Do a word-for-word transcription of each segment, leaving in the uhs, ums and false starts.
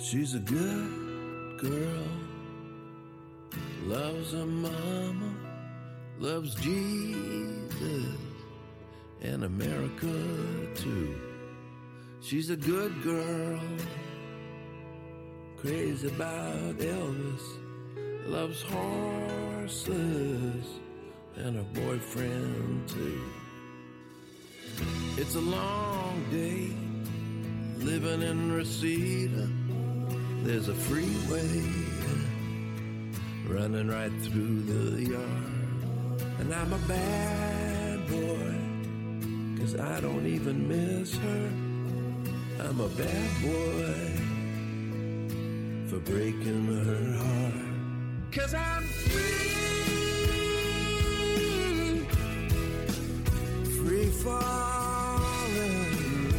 She's a good girl, loves her mama, loves Jesus and America too. She's a good girl, crazy about Elvis, loves horses and her boyfriend too. It's a long day living in Reseda. There's a freeway running right through the yard. And I'm a bad boy, 'cause I don't even miss her. I'm a bad boy for breaking her heart. 'Cause I'm free, free falling.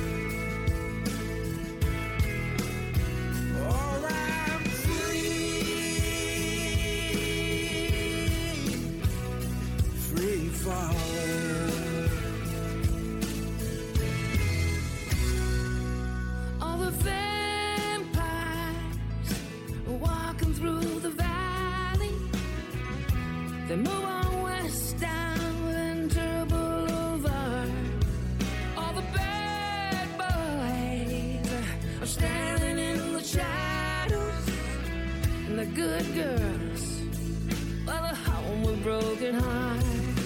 All the vampires walking through the valley, they move on west down Winter Boulevard. All the bad boys are standing in the shadows, and the good girls, well, they're home with broken hearts.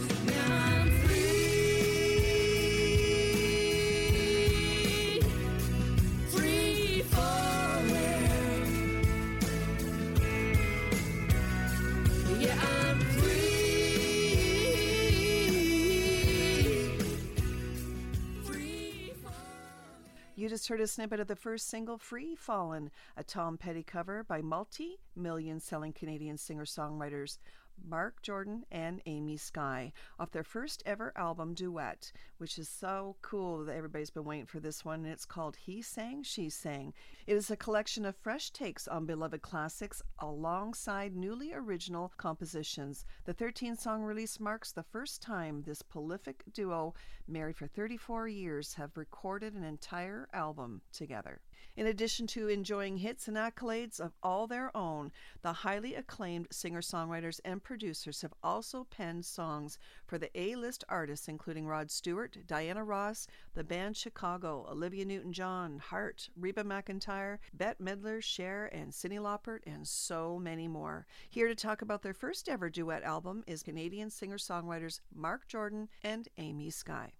You just heard a snippet of the first single, Free Fallin', a Tom Petty cover by multi-million selling Canadian singer-songwriters Mark Jordan and Amy Sky off their first ever album, Duet, which is so cool that everybody's been waiting for this one, and it's called He Sang, She Sang. It is a collection of fresh takes on beloved classics alongside newly original compositions. The thirteen-song release marks the first time this prolific duo, married for thirty-four years, have recorded an entire album together. In addition to enjoying hits and accolades of all their own, the highly acclaimed singer-songwriters and producers have also penned songs for the A-list artists including Rod Stewart, Diana Ross, the band Chicago, Olivia Newton-John, Hart, Reba McEntire, Bette Midler, Cher, and Cyndi Lauper, and so many more. Here to talk about their first ever duet album is Canadian singer-songwriters Mark Jordan and Amy Sky.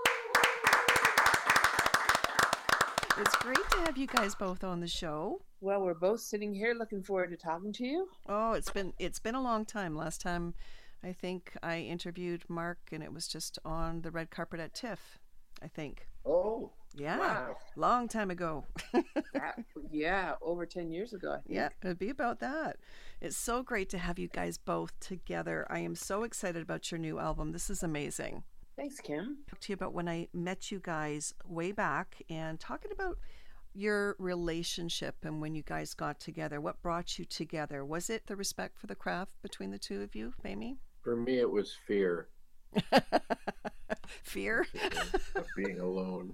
It's great to have you guys both on the show. Well, we're both sitting here looking forward to talking to you. Oh, it's been it's been a long time. Last time I think I interviewed Mark, and it was just on the red carpet at TIFF, I think. Oh, yeah. Wow. Long time ago. that, yeah, over ten years ago, I think. Yeah, it'd be about that. It's so great to have you guys both together. I am so excited about your new album. This is amazing. Thanks, Kim. Talk to you about when I met you guys way back and talking about your relationship and when you guys got together. What brought you together? Was it the respect for the craft between the two of you, Amy? For me, it was fear. Fear? Of being alone.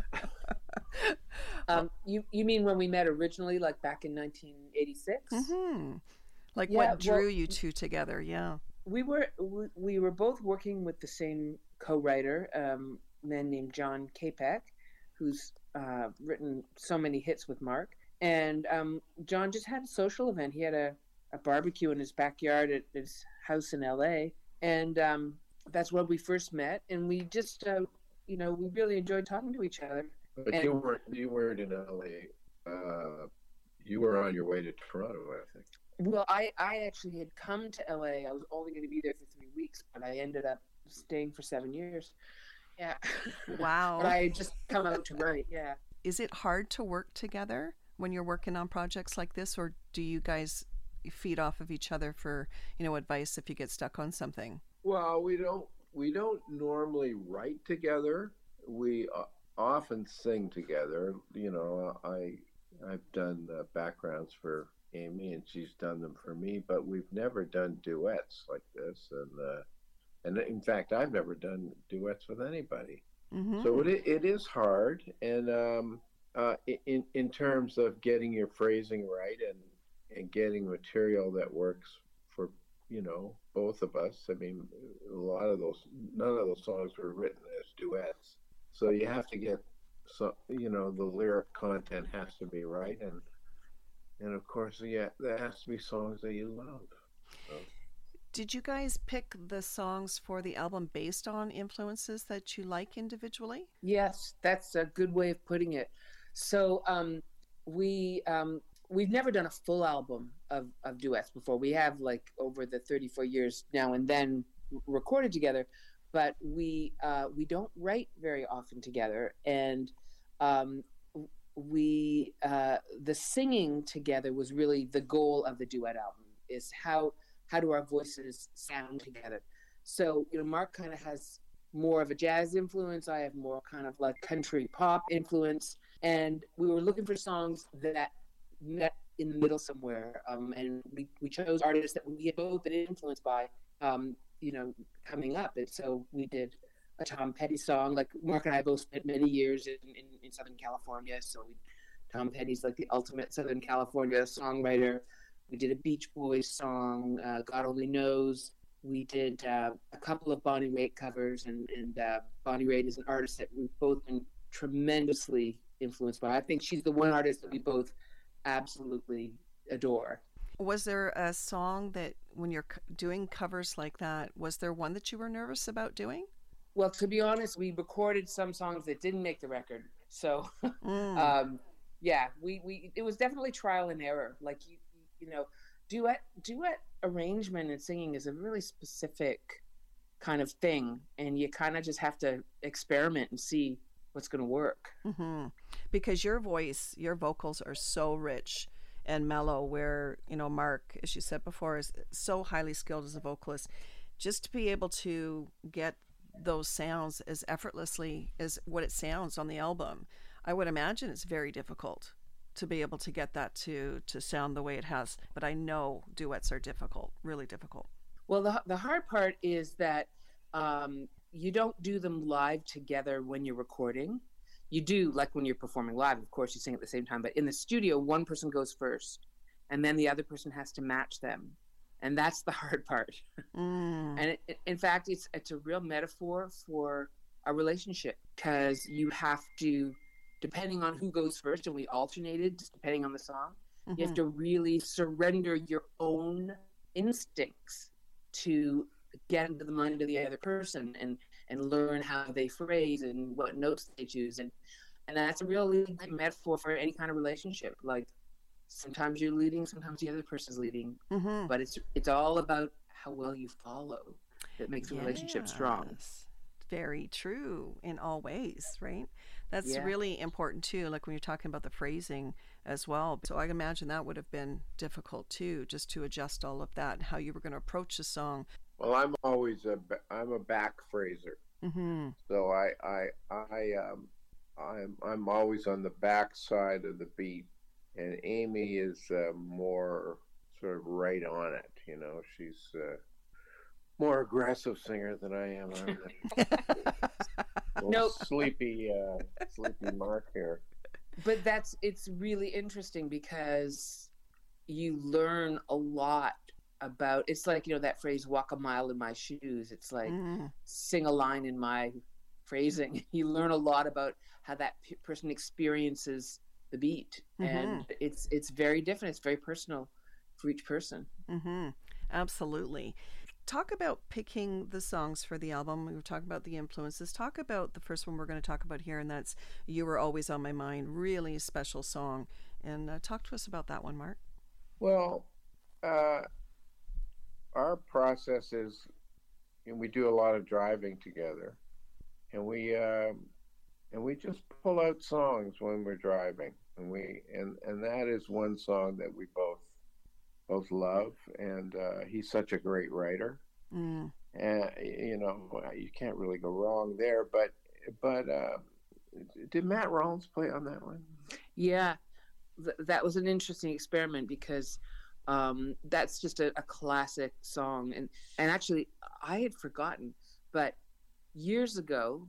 um, you you mean when we met originally, like back in nineteen eighty-six? Mm-hmm. Like yeah, what drew well, you two together? Yeah. We were we, we were both working with the same co-writer, um, a man named John Capek, who's uh, written so many hits with Mark. And um, John just had a social event. He had a, a barbecue in his backyard at his house in L A. And um, that's where we first met. And we just, uh, you know, we really enjoyed talking to each other. But and, you weren't, you weren't in L A. Uh, you were on your way to Toronto, I think. Well, I, I actually had come to L A. I was only going to be there for three weeks, but I ended up staying for seven years. Yeah. Wow. But I had just come out to write, yeah. Is it hard to work together when you're working on projects like this, or do you guys feed off of each other for, you know, advice if you get stuck on something? Well, we don't we don't normally write together. We uh, often sing together. You know, I I've done uh, backgrounds for Amy, and she's done them for me, but we've never done duets like this, and uh, and in fact, I've never done duets with anybody. Mm-hmm. So it it is hard, and um, uh, in in terms of getting your phrasing right and and getting material that works for, you know, both of us. I mean, a lot of those, none of those songs were written as duets, so you have to get, so you know, the lyric content has to be right, and and of course, yeah, there has to be songs that you love. So. Did you guys pick the songs for the album based on influences that you like individually? Yes, that's a good way of putting it. So um, we um, we've never done a full album of, of duets before. We have, like, over the thirty-four years now and then recorded together, but we uh, we don't write very often together. And um, we uh, the singing together was really the goal of the duet album. Is how how do our voices sound together? So, you know, Mark kind of has more of a jazz influence. I have more kind of like country pop influence. And we were looking for songs that met in the middle somewhere. Um, and we, we chose artists that we had both been influenced by, um, you know, coming up. And so we did a Tom Petty song. Like, Mark and I both spent many years in, in, in Southern California. So we, Tom Petty's like the ultimate Southern California songwriter. We did a Beach Boys song, uh, God Only Knows. We did uh, a couple of Bonnie Raitt covers, and, and uh, Bonnie Raitt is an artist that we've both been tremendously influenced by. I think she's the one artist that we both absolutely adore. Was there a song that, when you're doing covers like that, was there one that you were nervous about doing? Well, to be honest, we recorded some songs that didn't make the record. So, mm. um, yeah, we, we it was definitely trial and error. Like, you, you know, duet duet arrangement and singing is a really specific kind of thing, and you kind of just have to experiment and see what's going to work. Mm-hmm. Because your voice, your vocals are so rich and mellow, where, you know, Mark, as you said before, is so highly skilled as a vocalist. Just to be able to get those sounds as effortlessly as what it sounds on the album, I would imagine it's very difficult to be able to get that to to sound the way it has. But I know duets are difficult, really difficult. Well, the the hard part is that um, you don't do them live together when you're recording. You do, like when you're performing live, of course, you sing at the same time. But in the studio, one person goes first, and then the other person has to match them. And that's the hard part. Mm. And it, in fact, it's it's a real metaphor for a relationship, because you have to, depending on who goes first, and we alternated just depending on the song, mm-hmm. you have to really surrender your own instincts to get into the mind of the other person and, and learn how they phrase and what notes they choose. And, and that's a really great metaphor for any kind of relationship. Like, sometimes you're leading, sometimes the other person's leading, mm-hmm. but it's it's all about how well you follow that makes a yes. relationship strong. Very true in all ways, right? That's yeah. really important too, like when you're talking about the phrasing as well. So I imagine that would have been difficult too, just to adjust all of that and how you were going to approach the song. Well, I'm always a I'm a back phraser, mm-hmm. so I I I um I'm I'm always on the back side of the beat, and Amy is uh, more sort of right on it. You know, she's a more aggressive singer than I am. No sleepy, uh, sleepy Mark here. But that's it's really interesting because you learn a lot about. It's like, you know, that phrase "walk a mile in my shoes." It's like mm. sing a line in my phrasing. You learn a lot about how that p- person experiences the beat, mm-hmm. and it's it's very different. It's very personal for each person. Mm-hmm. Absolutely. Talk about picking the songs for the album. We were talking about the influences. Talk about the first one we're going to talk about here, and that's "You Were Always on My Mind." Really special song. And uh, talk to us about that one, Mark. Well, uh, our process is, and we do a lot of driving together, and we uh, and we just pull out songs when we're driving, and we and and that is one song that we both. both love, and uh, he's such a great writer, mm. and you know, you can't really go wrong there. But but uh, did Matt Rollins play on that one? Yeah, th- that was an interesting experiment because um, that's just a, a classic song, and and actually I had forgotten, but years ago, about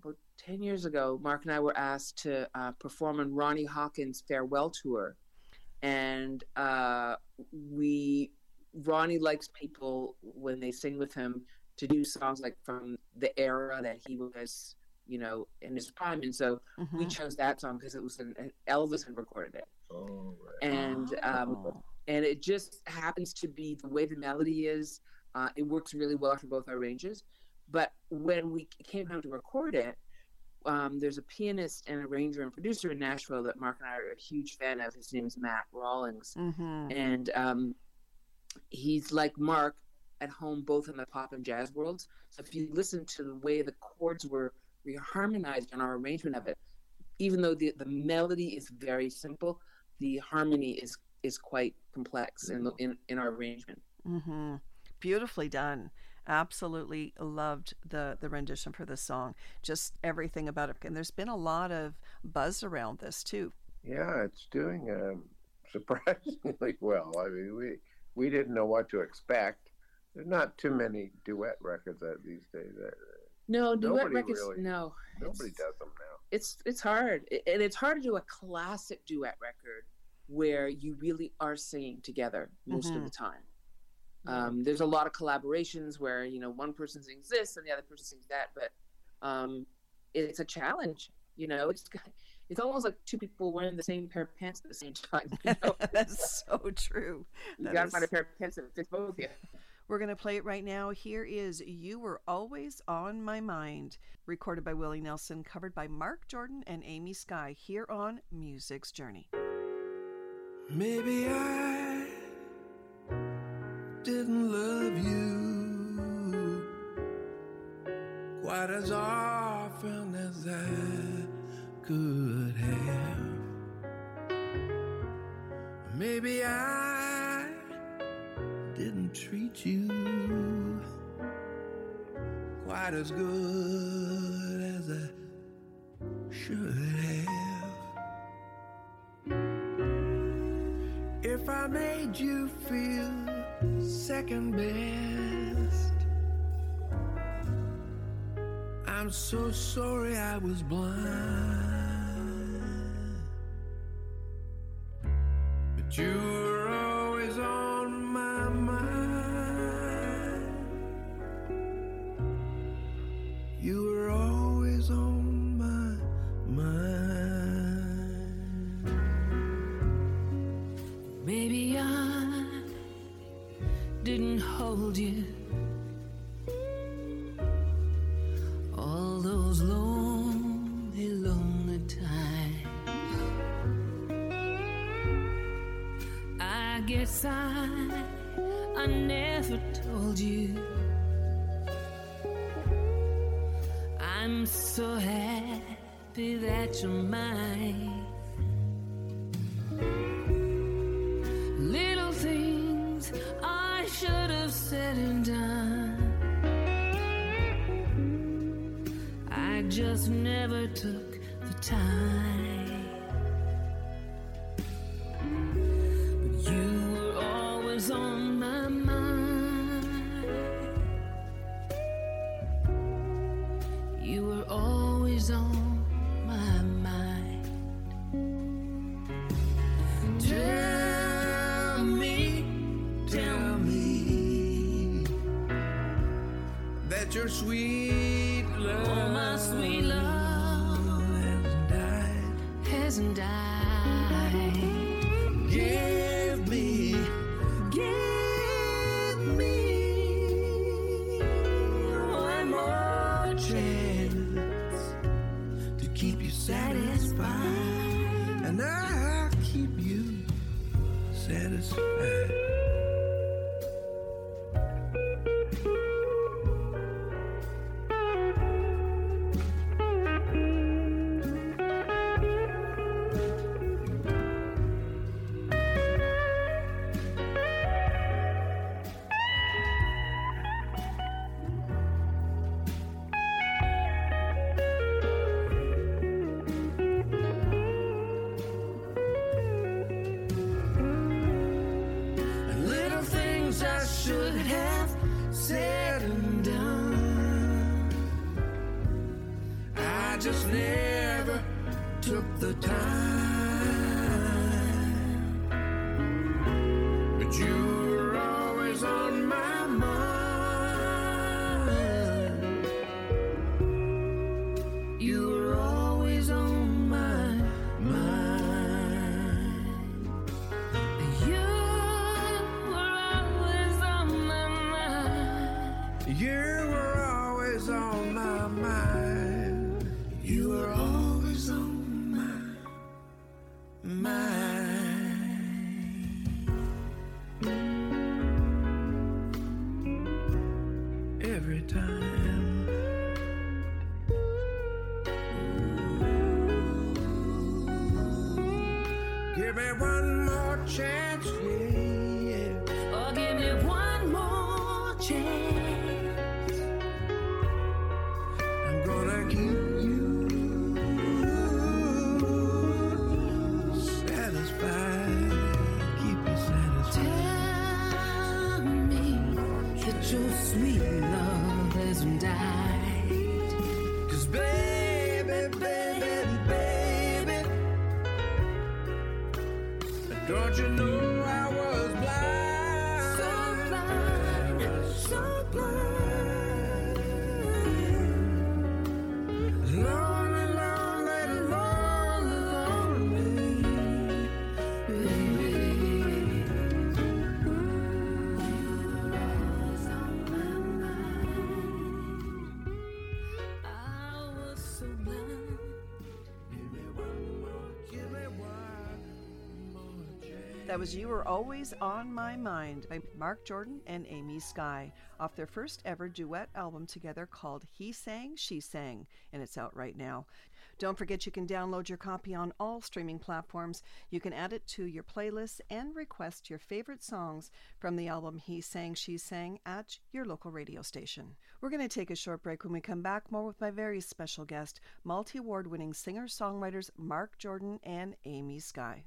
ten years ago, Mark and I were asked to uh, perform on Ronnie Hawkins' farewell tour. And uh, we, Ronnie likes people when they sing with him to do songs like from the era that he was, you know, in his prime. And so mm-hmm. we chose that song because it was an, an Elvis had recorded it. Oh, right. And, um, and it just happens to be the way the melody is. Uh, it works really well for both our ranges. But when we came home to record it, um, there's a pianist and arranger and producer in Nashville that Mark and I are a huge fan of. His name is Matt Rawlings. Mm-hmm. And um, he's like Mark at home, both in the pop and jazz worlds. So if you listen to the way the chords were reharmonized in our arrangement of it, even though the, the melody is very simple, the harmony is, is quite complex in, the, in, in our arrangement. Mm-hmm. Beautifully done. Absolutely loved the the rendition for this song. Just everything about it. And there's been a lot of buzz around this too. Yeah, it's doing um, surprisingly well. I mean, we we didn't know what to expect. There's not too many duet records out these days. No, duet nobody records. Really, no, nobody does them now. It's it's hard, and it's hard to do a classic duet record where you really are singing together most mm-hmm. of the time. Um, there's a lot of collaborations where, you know, one person sings this and the other person sings that, but um, it's a challenge, you know, it's it's almost like two people wearing the same pair of pants at the same time. You know? That's so true. You that gotta is... find a pair of pants that fits both of you. We're going to play it right now. Here is You Were Always on My Mind, recorded by Willie Nelson, covered by Mark Jordan and Amy Sky, here on Music's Journey. Maybe I didn't love you quite as often as I could have. Maybe I didn't treat you quite as good as I should have. If I made you feel second best, I'm so sorry I was blind. But you were always on my mind. You were always on my mind. Maybe I didn't hold you all those lonely, lonely times. I guess I, I never told you I'm so happy that you're mine. Little things I should have said and done, I just never took the time. But you were always on my mind. You were always on my mind. Tell me, tell me that your sweet love, oh my sweet love, hasn't died. Hasn't died. Give me, Give me one more chance to keep you satisfied, and I'll keep you satisfied. Little things I should have said and done, I just never took the time. But you were always on my mind. You were always on my mind. You were always on my mind. You were always on my mind. You were always on my mind. Every time. Give me one more chance, yeah. Oh, give me one more chance. I'm gonna keep you satisfied. Keep you satisfied. Tell me that your sweet love hasn't died. 'Cause baby, baby, baby, don't you know I was blind? So blind, so blind. Lonely, lonely, lonely, lonely, baby. I was so blind. Give me one more, give me one more chance. That was You Were Always on My Mind by Mark Jordan and Amy Sky off their first ever duet album together called He Sang, She Sang, and it's out right now. Don't forget you can download your copy on all streaming platforms. You can add it to your playlists and request your favorite songs from the album He Sang, She Sang at your local radio station. We're going to take a short break. When we come back, more with my very special guest, multi-award winning singer-songwriters Mark Jordan and Amy Sky.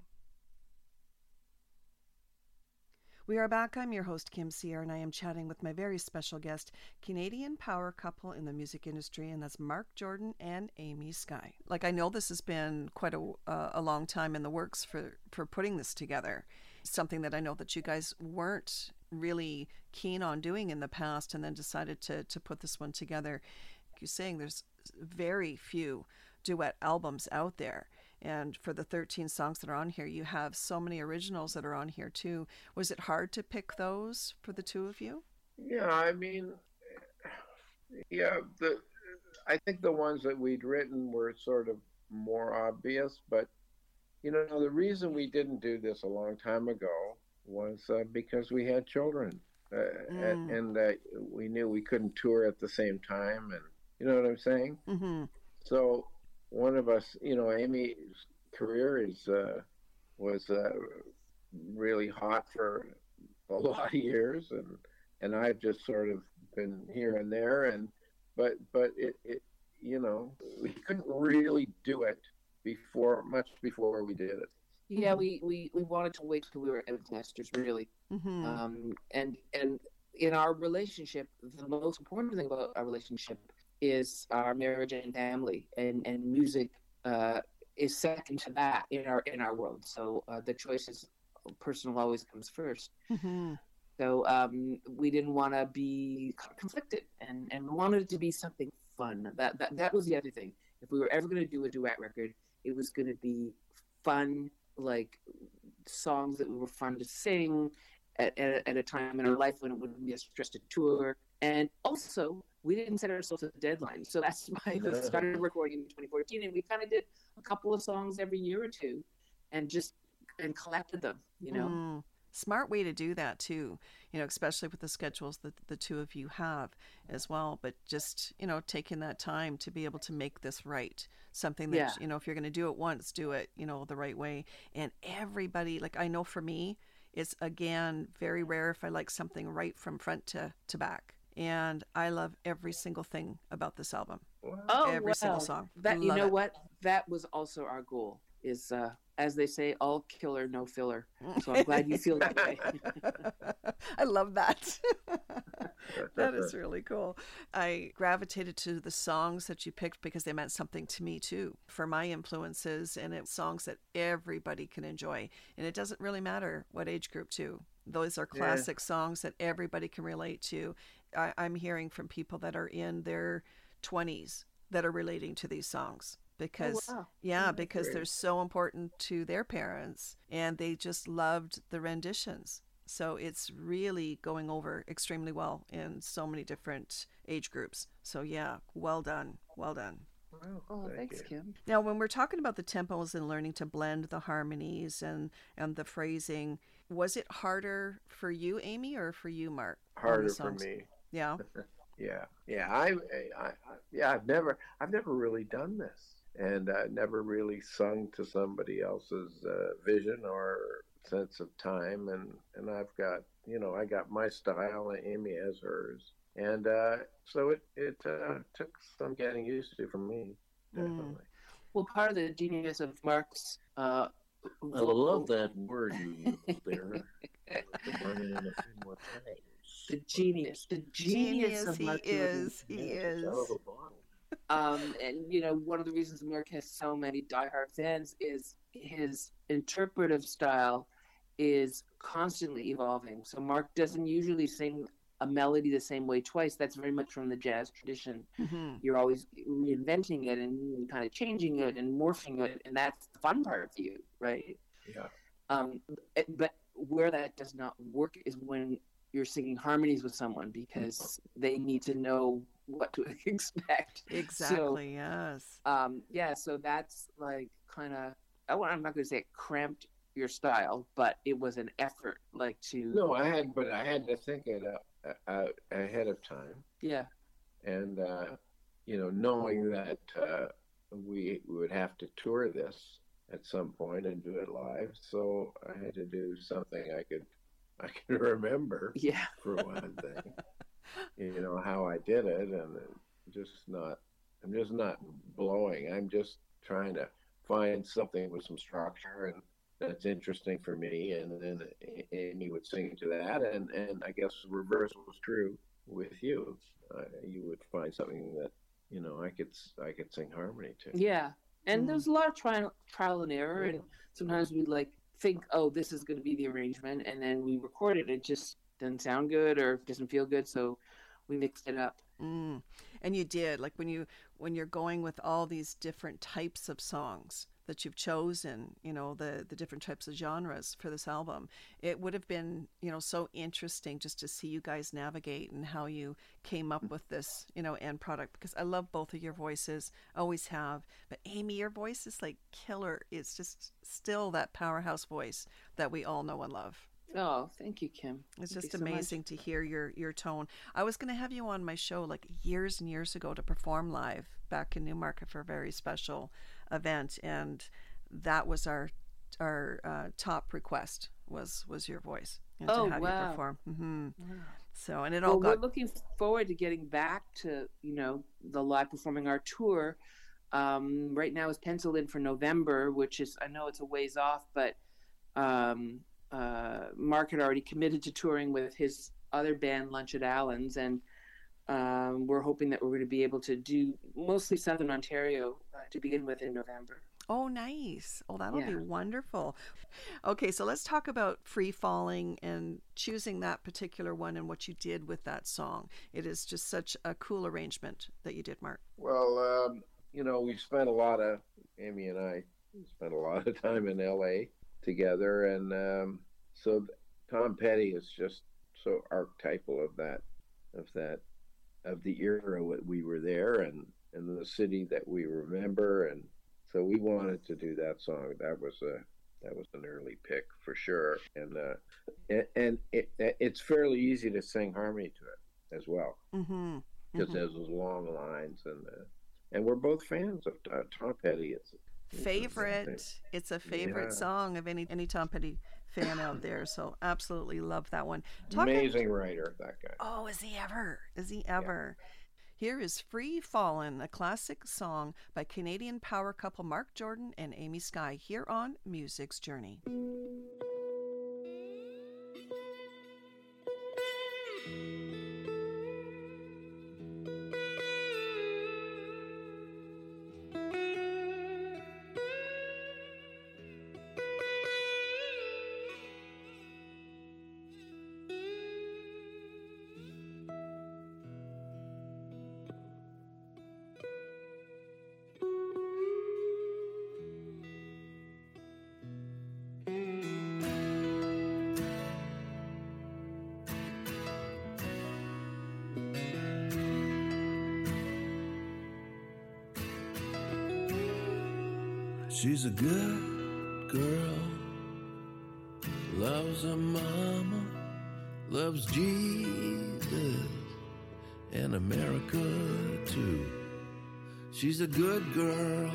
We are back. I'm your host, Kim Sierra, and I am chatting with my very special guest, Canadian power couple in the music industry, and that's Mark Jordan and Amy Sky. Like, I know this has been quite a, uh, a long time in the works for, for putting this together. Something that I know that you guys weren't really keen on doing in the past, and then decided to, to put this one together. Like you're saying, there's very few duet albums out there. And for the thirteen songs that are on here, you have so many originals that are on here too. Was it hard to pick those for the two of you? Yeah, I mean, yeah, the I think the ones that we'd written were sort of more obvious, but you know, the reason we didn't do this a long time ago was uh, because we had children, uh, mm. and, and uh, we knew we couldn't tour at the same time, and you know what I'm saying? Mm-hmm. So one of us, you know, Amy's career is uh, was uh, really hot for a lot of years, and and I've just sort of been here and there, and but but it, it you know, we couldn't really do it before much before we did it. Yeah, we, we, we wanted to wait till we were empty nesters, really. Mm-hmm. Um, and and in our relationship, the most important thing about our relationship is our marriage and family, and and music uh, is second to that in our in our world. So uh, the choice is personal always comes first. Mm-hmm. So um, we didn't want to be conflicted, and, and we wanted it to be something fun. That that that was the other thing. If we were ever going to do a duet record, it was going to be fun, like songs that were fun to sing at, at, at a time in our life when it wouldn't be a stress to tour. And also, we didn't set ourselves a deadline. So that's why we started recording in twenty fourteen, and we kind of did a couple of songs every year or two, and just and collected them, you know. Mm. Smart way to do that too, you know, especially with the schedules that the two of you have as well. But just, you know, taking that time to be able to make this right. Something that, Yeah. you know, if you're going to do it once, do it, you know, the right way. And everybody, like I know for me, it's again very rare if I like something right from front to, to back. And I love every single thing about this album. Oh, every wow. single song. That you Love know it. what? That was also our goal. Is uh, as they say, all killer, no filler. So I'm glad you feel that way. I love that. That is really cool. I gravitated to the songs that you picked because they meant something to me too, for my influences, and it's songs that everybody can enjoy. And it doesn't really matter what age group too. Those are classic yeah. songs that everybody can relate to. I, I'm hearing from people that are in their twenties that are relating to these songs. Because, oh, wow. yeah, because they're so important to their parents and they just loved the renditions. So it's really going over extremely well in so many different age groups. So, yeah, well done. Well done. Wow. Oh, Thank thanks, you. Kim. Now, when we're talking about the tempos and learning to blend the harmonies and, and the phrasing, was it harder for you, Amy, or for you, Mark? Harder for me. Yeah. yeah. Yeah. I, I, I, yeah, I've never, I've never really done this. And I never really sung to somebody else's uh, vision or sense of time. And, and I've got, you know, I got my style and Amy has hers. And uh, so it, it uh, took some getting used to for me, definitely. Mm. Well, part of the genius of Mark's... Uh, I love that word you used there. The genius. The genius, genius of Mark he is. He is. Um, and, you know, one of the reasons Mark has so many diehard fans is his interpretive style is constantly evolving. So Mark doesn't usually sing a melody the same way twice. That's very much from the jazz tradition. Mm-hmm. You're always reinventing it and kind of changing it and morphing it, and that's the fun part for you, right? Yeah. Um, but where that does not work is when you're singing harmonies with someone because they need to know what to expect. Exactly. So, yes. Um, yeah. So that's like kind of, I'm not going to say it cramped your style, but it was an effort, like to. No, I had, but I had to think it out, out ahead of time. Yeah. And uh, you know, knowing that uh, we would have to tour this at some point and do it live, so I had to do something I could, I could remember. Yeah. For one thing. You know how I did it, and just not. I'm just not blowing. I'm just trying to find something with some structure and that's interesting for me. And then Amy would sing to that, and and I guess the reverse was true with you. Uh, you would find something that you know I could I could sing harmony to. Yeah, and mm. there's a lot of trial trial and error, and sometimes we'd like think, oh, this is going to be the arrangement, and then we record it. It just doesn't sound good or doesn't feel good, so we mixed it up. Mm. And you did, like when you when you're going with all these different types of songs that you've chosen, you know, the the different types of genres for this album, it would have been, you know, so interesting just to see you guys navigate and how you came up with this, you know, end product, because I love both of your voices, always have. But Amy, your voice is like killer. It's just still that powerhouse voice that we all know and love. Oh, thank you, Kim. It's thank just so amazing much. to hear your, your tone. I was going to have you on my show like years and years ago to perform live back in Newmarket for a very special event, and that was our our uh, top request was was your voice, and oh, to have wow. you perform. Mm-hmm. Wow. So, and it well, all got. We're looking forward to getting back to you know the live performing our tour. Um, right now is penciled in for November, which is I know it's a ways off, but. Um, Uh, Mark had already committed to touring with his other band, Lunch at Allen's, and um, we're hoping that we're going to be able to do mostly Southern Ontario uh, to begin with in November. Oh, nice. Oh, that'll yeah. be wonderful. Okay, so let's talk about Free Falling and choosing that particular one and what you did with that song. It is just such a cool arrangement that you did, Mark. Well, um, you know, we spent a lot of, Amy and I spent a lot of time in L A together, and um, so Tom Petty is just so archetypal of that, of that, of the era that we were there, and and the city that we remember, and so we wanted to do that song. That was a that was an early pick for sure, and uh, and, and it, it's fairly easy to sing harmony to it as well, because mm-hmm. mm-hmm. there's those long lines, and uh, and we're both fans of uh, Tom Petty. It's favorite it's a favorite yeah. song of any any Tom Petty fan out there, so absolutely love that one. Talk amazing about... writer, that guy. Oh, is he ever is he ever yeah. Here is Free Fallin', a classic song by Canadian power couple Mark Jordan and Amy Sky, here on Music's Journey. She's a good girl, loves her mama, loves Jesus and America too. She's a good girl,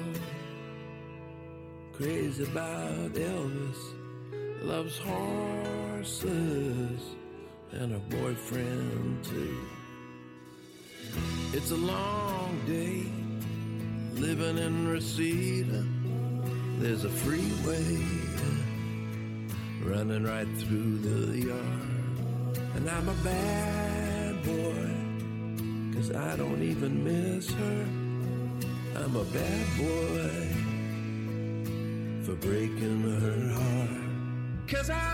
crazy about Elvis, loves horses and her boyfriend too. It's a long day living in Reseda. There's a freeway running right through the yard. And I'm a bad boy, 'cause I don't even miss her. I'm a bad boy for breaking her heart. 'Cause I'm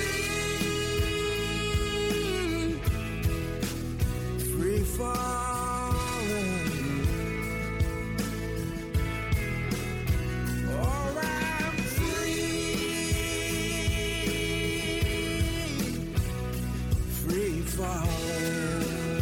free, free falling. Oh, I'm free, free falling.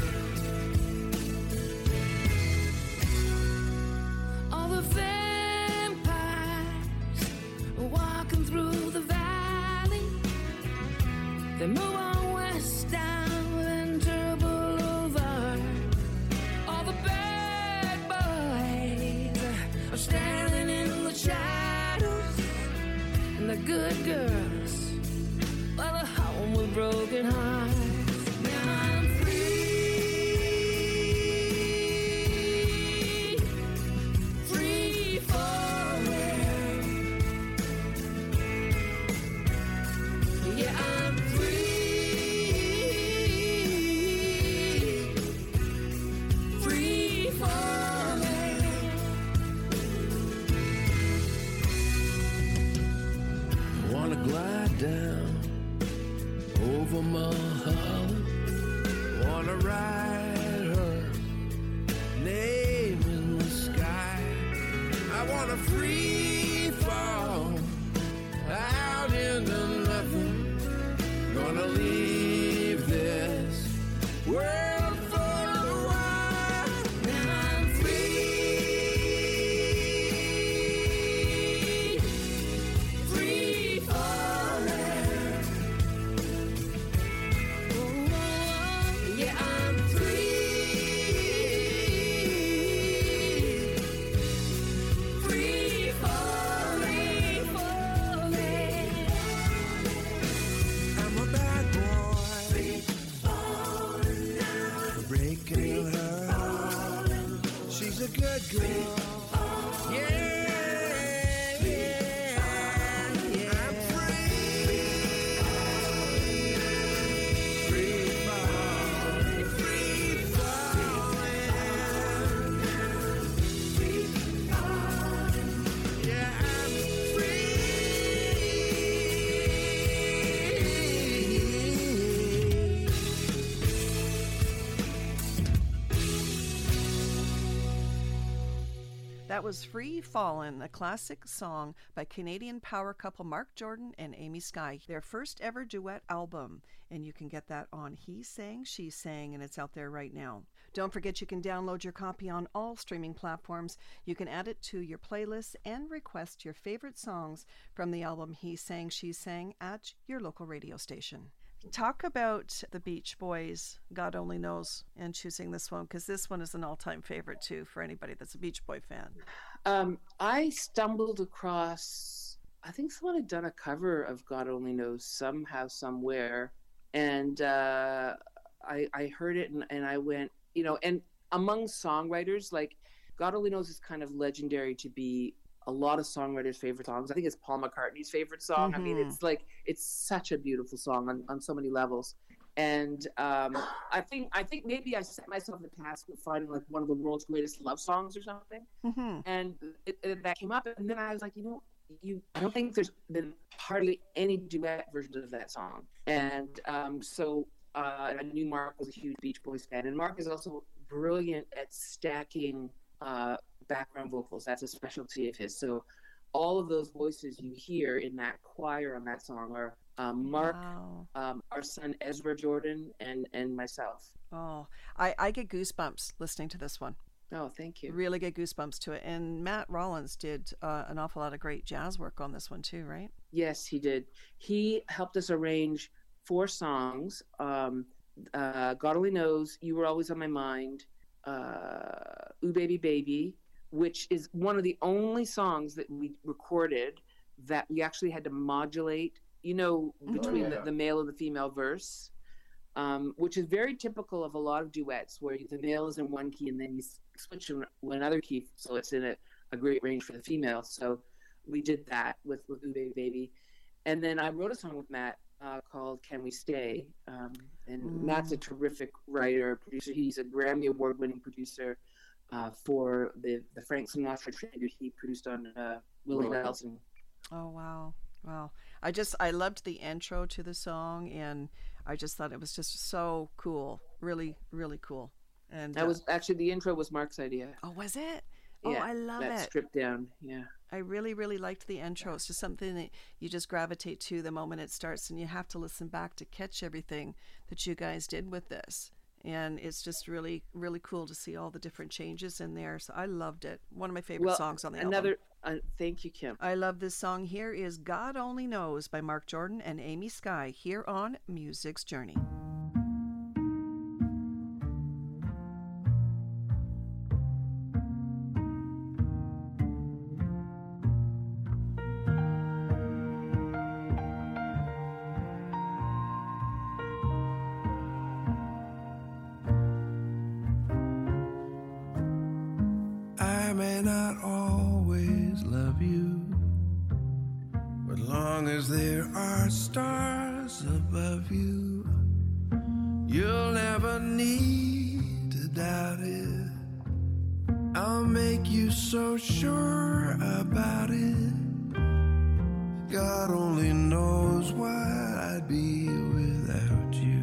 All the vampires walking through the valley, they move on west down Ventura Boulevard. All the bad boys are standing in the shadows, and the good girls, well, they're home with broken hearts. Now I'm free, free falling. Yeah, I'm free, free falling. Wanna glide down over Mulholland, wanna write her name in the sky. I wanna free fall out into nothing, gonna leave this world for a while. Now I'm free, free falling. Oh, yeah, I'm free, free falling, falling. I'm a bad boy for breaking her heart. She's a good girl. Yeah, yeah, yeah. I'm free, free falling, free falling, free falling. Yeah, I'm free. That was Free Fallin', a classic song by Canadian power couple Mark Jordan and Amy Sky, their first ever duet album. And you can get that on He Sang, She Sang, and it's out there right now. Don't forget you can download your copy on all streaming platforms. You can add it to your playlist and request your favorite songs from the album He Sang, She Sang at your local radio station. Talk about the Beach Boys, God Only Knows, and choosing this one, because this one is an all-time favorite too for anybody that's a Beach Boy fan. Um, I stumbled across, I think someone had done a cover of God Only Knows somehow, somewhere. And uh, I, I heard it and, and I went, you know, and among songwriters, like God Only Knows is kind of legendary to be a lot of songwriters' favorite songs. I think it's Paul McCartney's favorite song. Mm-hmm. I mean, it's like, it's such a beautiful song on, on so many levels. And um, I think I think maybe I set myself the task of finding like one of the world's greatest love songs or something. Mm-hmm. And it, it, that came up. And then I was like, you know, you I don't think there's been hardly any duet versions of that song. And um, so uh, I knew Mark was a huge Beach Boys fan. And Mark is also brilliant at stacking uh, background vocals. That's a specialty of his. So all of those voices you hear in that choir on that song are um, Mark, wow. um, our son Ezra Jordan, and and myself. Oh, I, I get goosebumps listening to this one. Oh, thank you. Really get goosebumps to it. And Matt Rollins did uh, an awful lot of great jazz work on this one too, right? Yes, he did. He helped us arrange four songs. Um, uh, God Only Knows, You Were Always on My Mind, uh, Ooh Baby Baby, which is one of the only songs that we recorded that we actually had to modulate, you know, between oh, yeah. the, the male and the female verse, um, which is very typical of a lot of duets where the male is in one key and then you switch to another key, so it's in a, a great range for the female. So we did that with, with Ooh Baby Baby. And then I wrote a song with Matt uh, called Can We Stay? Um, and mm. Matt's a terrific writer, producer. He's a Grammy Award-winning producer uh, for the, the Frank Sinatra tribute he produced on uh, Willie wow. Nelson. Oh, wow. Wow. I just, I loved the intro to the song, and I just thought it was just so cool. Really, really cool. And that uh, was actually, the intro was Mark's idea. Oh, was it? Oh, yeah, I love that it. Stripped down, yeah. I really, really liked the intro. It's just something that you just gravitate to the moment it starts, and you have to listen back to catch everything that you guys did with this. And it's just really, really cool to see all the different changes in there. So I loved it. One of my favorite well, songs on the another, album. Uh, thank you, Kim. I love this song. Here is God Only Knows by Mark Jordan and Amy Sky here on Music's Journey. I may not always love you, but long as there are stars above you, you'll never need to doubt it. I'll make you so sure about it. God only knows what I'd be without you.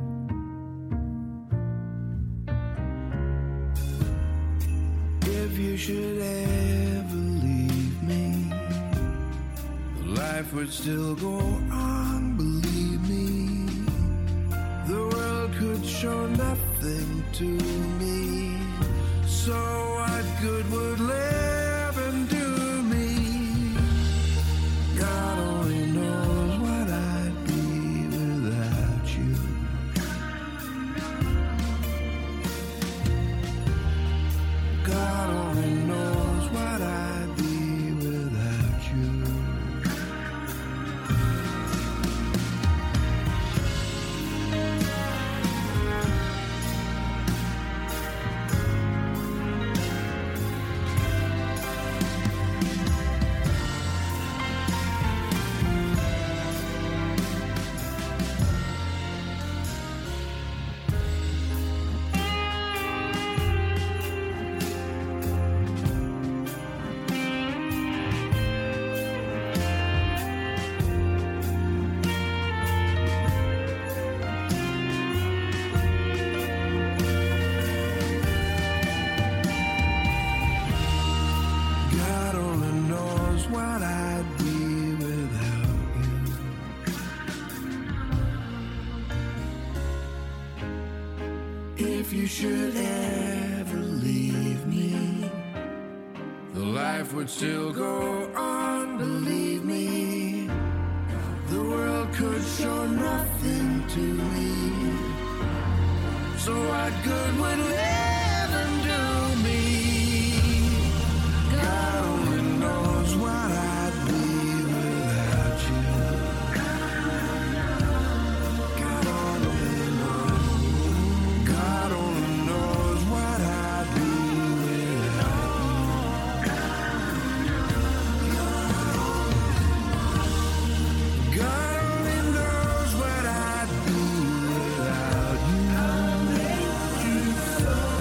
If you should ever leave me, life would still go on, believe me. The world could show nothing to me, so what good would living do me? God only knows what I'd be without you. God only knows what I'd be without you. God only knows what I'd be without you. If you should ever leave me, the life would still go on, believe me. The world could show nothing to me, so what good would living do me? God only knows what I'd be without you. God only knows. God only knows what I'd be without you. God only knows what I'd be without you.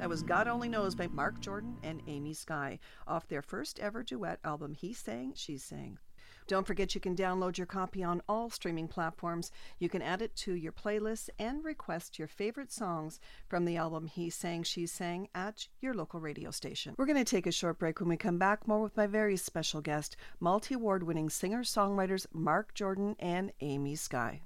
That was God Only Knows by Mark Jordan and Amy Sky off their first ever duet album, He Sang, She Sang. Don't forget you can download your copy on all streaming platforms. You can add it to your playlist and request your favorite songs from the album He Sang, She Sang at your local radio station. We're going to take a short break. When we come back, more with my very special guest, multi-award winning singer-songwriters Mark Jordan and Amy Sky.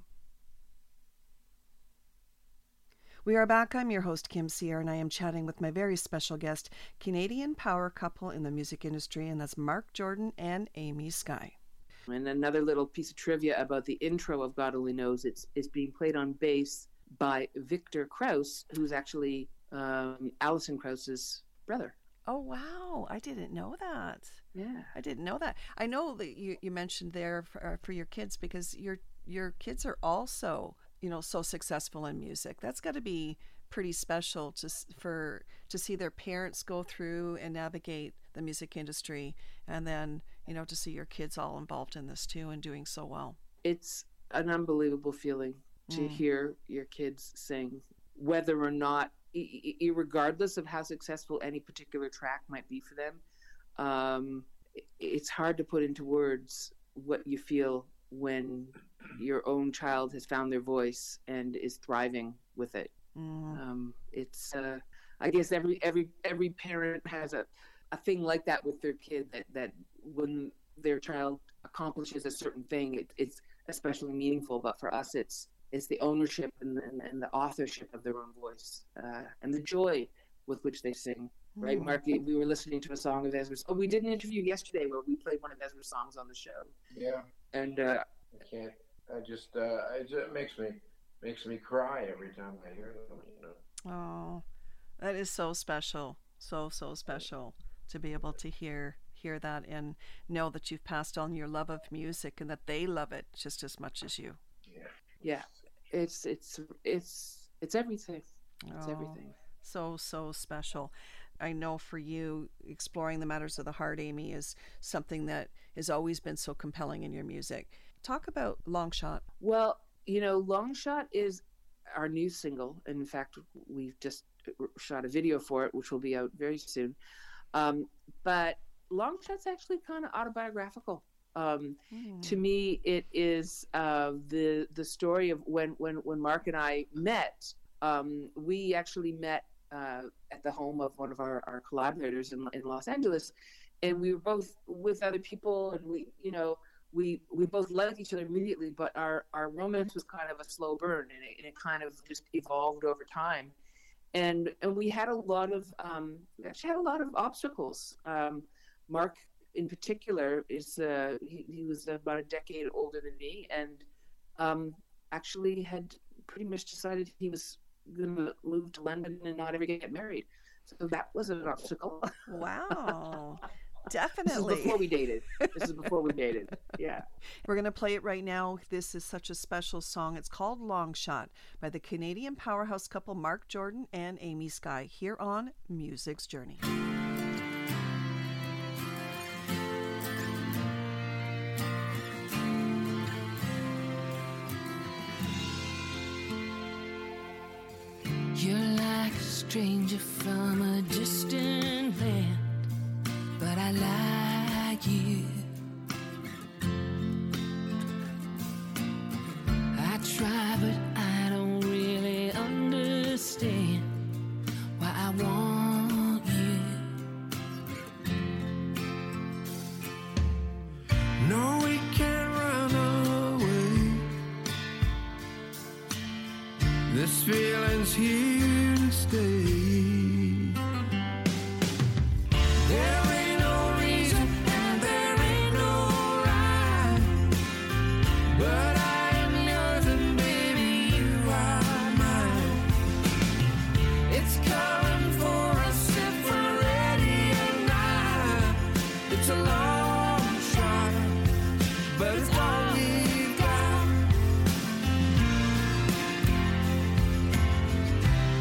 We are back. I'm your host, Kim Sierra, and I am chatting with my very special guest, Canadian power couple in the music industry, and that's Mark Jordan and Amy Sky. And another little piece of trivia about the intro of God Only Knows, it's, it's being played on bass by Victor Krause, who's actually um, Alison Krause's brother. Oh, wow. I didn't know that. Yeah. I didn't know that. I know that you, you mentioned there for, uh, for your kids, because your your kids are also, you know, so successful in music. That's got to be pretty special to for to see their parents go through and navigate the music industry, and then, you know, to see your kids all involved in this too and doing so well. It's an unbelievable feeling to mm. hear your kids sing, whether or not, irregardless of how successful any particular track might be for them. Um, it's hard to put into words what you feel when your own child has found their voice and is thriving with it. Mm. Um, it's, uh, I guess every every every parent has a, a thing like that with their kid, that, that when their child accomplishes a certain thing, it, it's especially meaningful. But for us, it's it's the ownership and the, and the authorship of their own voice, uh, and the joy with which they sing. Right, mm. Mark, we were listening to a song of Ezra's. Oh, we did an interview yesterday where we played one of Ezra's songs on the show. Yeah. And uh, I can't. I just. Uh, it just makes me makes me cry every time I hear them. You know. Oh, that is so special. So so special to be able to hear hear that and know that you've passed on your love of music and that they love it just as much as you. Yeah. Yeah. It's it's it's it's everything. It's oh, everything. So so special. I know for you, exploring the matters of the heart, Amy, is something that has always been so compelling in your music. Talk about Long Shot. Well, you know, Long Shot is our new single. In fact, we've just shot a video for it, which will be out very soon. Um, but Long Shot's actually kind of autobiographical. Um, mm. To me, it is uh, the the story of when, when, when Mark and I met. Um, we actually met Uh, at the home of one of our, our collaborators in, in Los Angeles, and we were both with other people, and we, you know, we we both liked each other immediately, but our, our romance was kind of a slow burn, and it, and it kind of just evolved over time, and and we had a lot of um, we actually had a lot of obstacles. Um, Mark, in particular, is uh, he, he was about a decade older than me, and um, actually had pretty much decided he was going to move to London and not ever get married. So that was an obstacle. Wow. Definitely. This is before we dated. This is before we dated. Yeah. We're going to play it right now. This is such a special song. It's called Long Shot by the Canadian powerhouse couple Mark Jordan and Amy Sky here on Music's Journey. You're like a stranger from a distant land, but I like you. I try, but I don't really understand why I want you. No, we can't run away. This feeling's here to stay. There ain't no reason and there ain't no rhyme, but I am yours and baby you are mine. It's coming for us if we're ready or not. It's a long shot, but it's all we've got.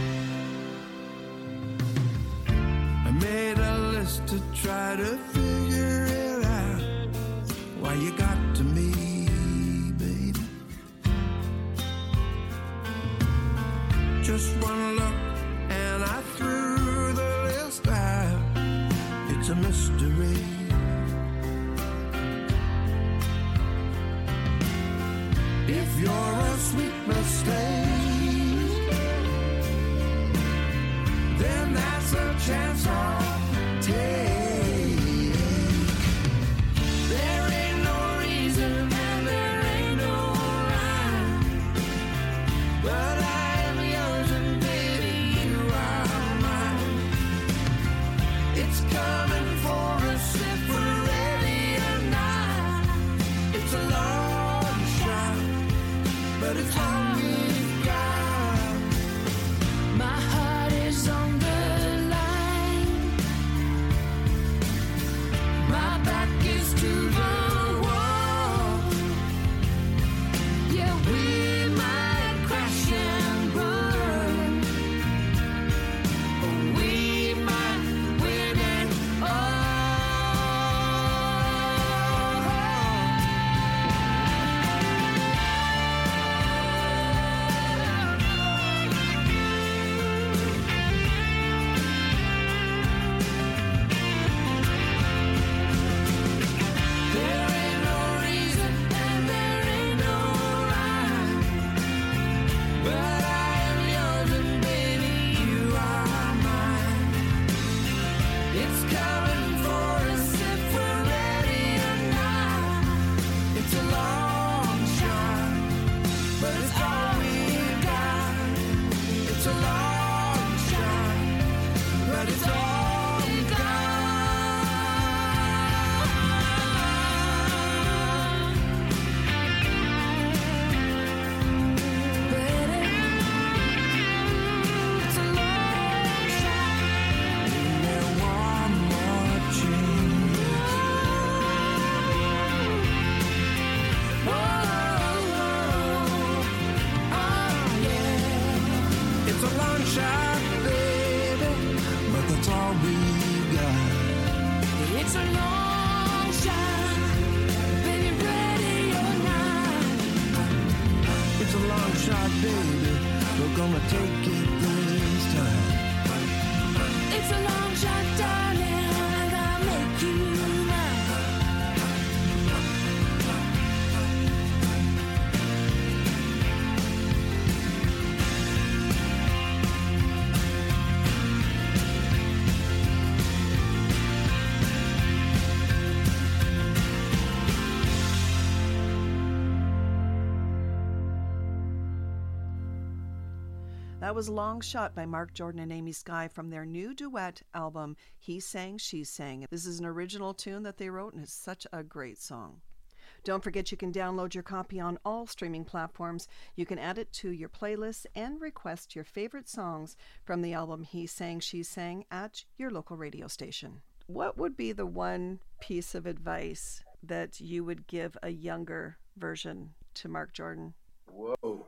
baby, we're gonna take it this time. It's a long shot, darling, I gotta make you mine. That was Long Shot by Mark Jordan and Amy Sky from their new duet album, He Sang, She Sang. This is an original tune that they wrote, and it's such a great song. Don't forget you can download your copy on all streaming platforms. You can add it to your playlist and request your favorite songs from the album He Sang, She Sang at your local radio station. What would be the one piece of advice that you would give a younger version to Mark Jordan? Whoa.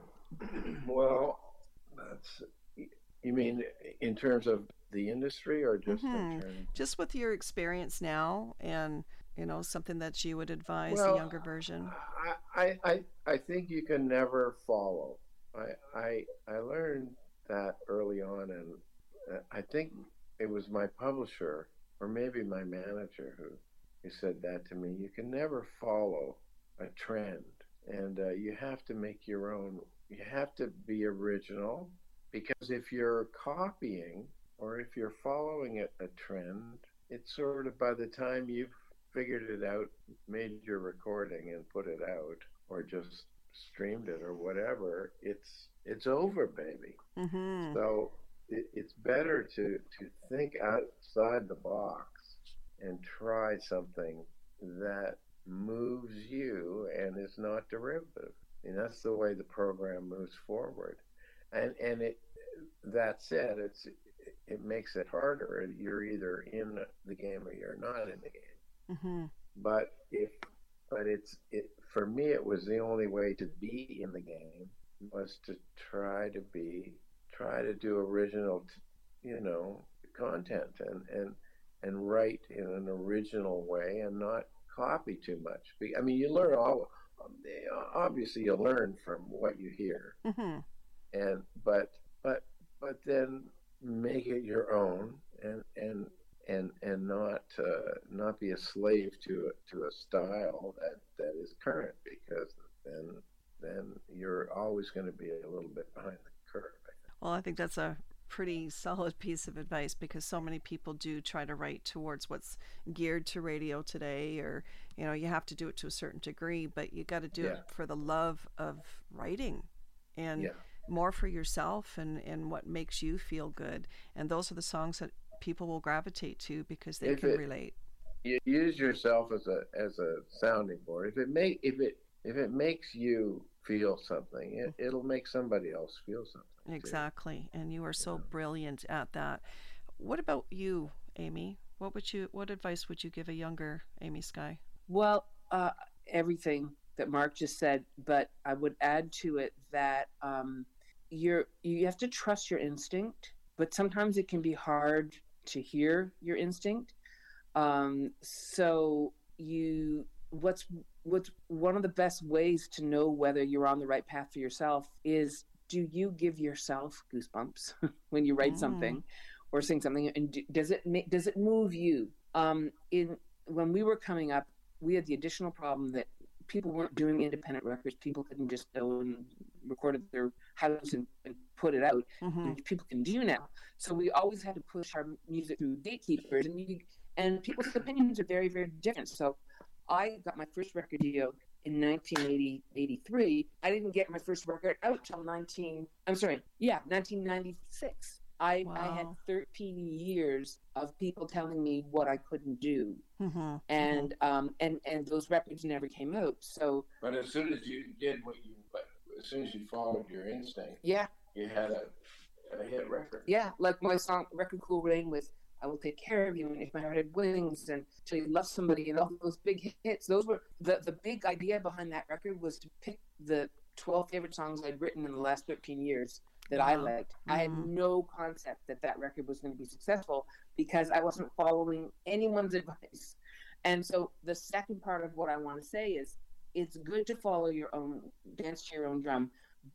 Well, that's, you mean in terms of the industry or just Mm-hmm. in terms? Just with your experience now and, you know, something that you would advise Well, the younger version. I, I, I, I think you can never follow. I, I, I learned that early on, and uh, I think it was my publisher or maybe my manager who, who said that to me. You can never follow a trend, and uh, you have to make your own. You have to be original, because if you're copying or if you're following a, a trend, it's sort of by the time you've figured it out, made your recording and put it out, or just streamed it or whatever, it's it's over, baby. Mm-hmm. So it, it's better to, to think outside the box and try something that moves you and is not derivative. And that's the way the program moves forward. And and it that said, it's it makes it harder. You're either in the game or you're not in the game. Mm-hmm. But if but it's it for me, it was the only way to be in the game was to try to be try to do original, you know, content and and and write in an original way and not copy too much. I mean, you learn all. Obviously, you learn from what you hear, Mm-hmm. and but but but then make it your own, and and and and not uh, not be a slave to to a style that, that is current, because then then you're always going to be a little bit behind the curve. I think. Well, I think that's a pretty solid piece of advice, because so many people do try to write towards what's geared to radio today, or you know, you have to do it to a certain degree, but you got to do Yeah. it for the love of writing and Yeah. more for yourself and and what makes you feel good. And those are the songs that people will gravitate to because they If can it- relate. You use yourself as a as a sounding board. If it make if it if it makes you feel something, it, it'll make somebody else feel something too. Exactly. And you are so brilliant at that. What about you, Amy? What would you what advice would you give a younger Amy Sky? Well, uh, everything that Mark just said, but I would add to it that um, you're you have to trust your instinct, but sometimes it can be hard to hear your instinct. Um, so you what's what's one of the best ways to know whether you're on the right path for yourself is, do you give yourself goosebumps when you write Mm. something or sing something, and do, does it make does it move you? Um, in when we were coming up, we had the additional problem that people weren't doing independent records. People couldn't just go and record at their house and, and put it out, Mm-hmm. which people can do now. So we always had to push our music through gatekeepers, and you, and people's opinions are very, very different. So I got my first record deal in nineteen eighty, eighty-three. I didn't get my first record out till nineteen. I'm sorry, yeah, nineteen ninety-six. I, I had Wow. thirteen years of people telling me what I couldn't do, Mm-hmm. and um and and those records never came out. So But as soon as you did what you, but as soon as you followed your instinct, yeah, you had a, a hit record. yeah, like my song "Record Cool Rain" with "I Will Take Care of You" and "If My Heart Had Wings" and "Till You Love Somebody" and all those big hits. Those were the the big idea behind that record was to pick the twelve favorite songs I'd written in the last thirteen years that I Wow. liked. I had Mhm. no concept that that record was going to be successful because I wasn't following anyone's advice. And so the second part of what I want to say is, it's good to follow your own, dance to your own drum, but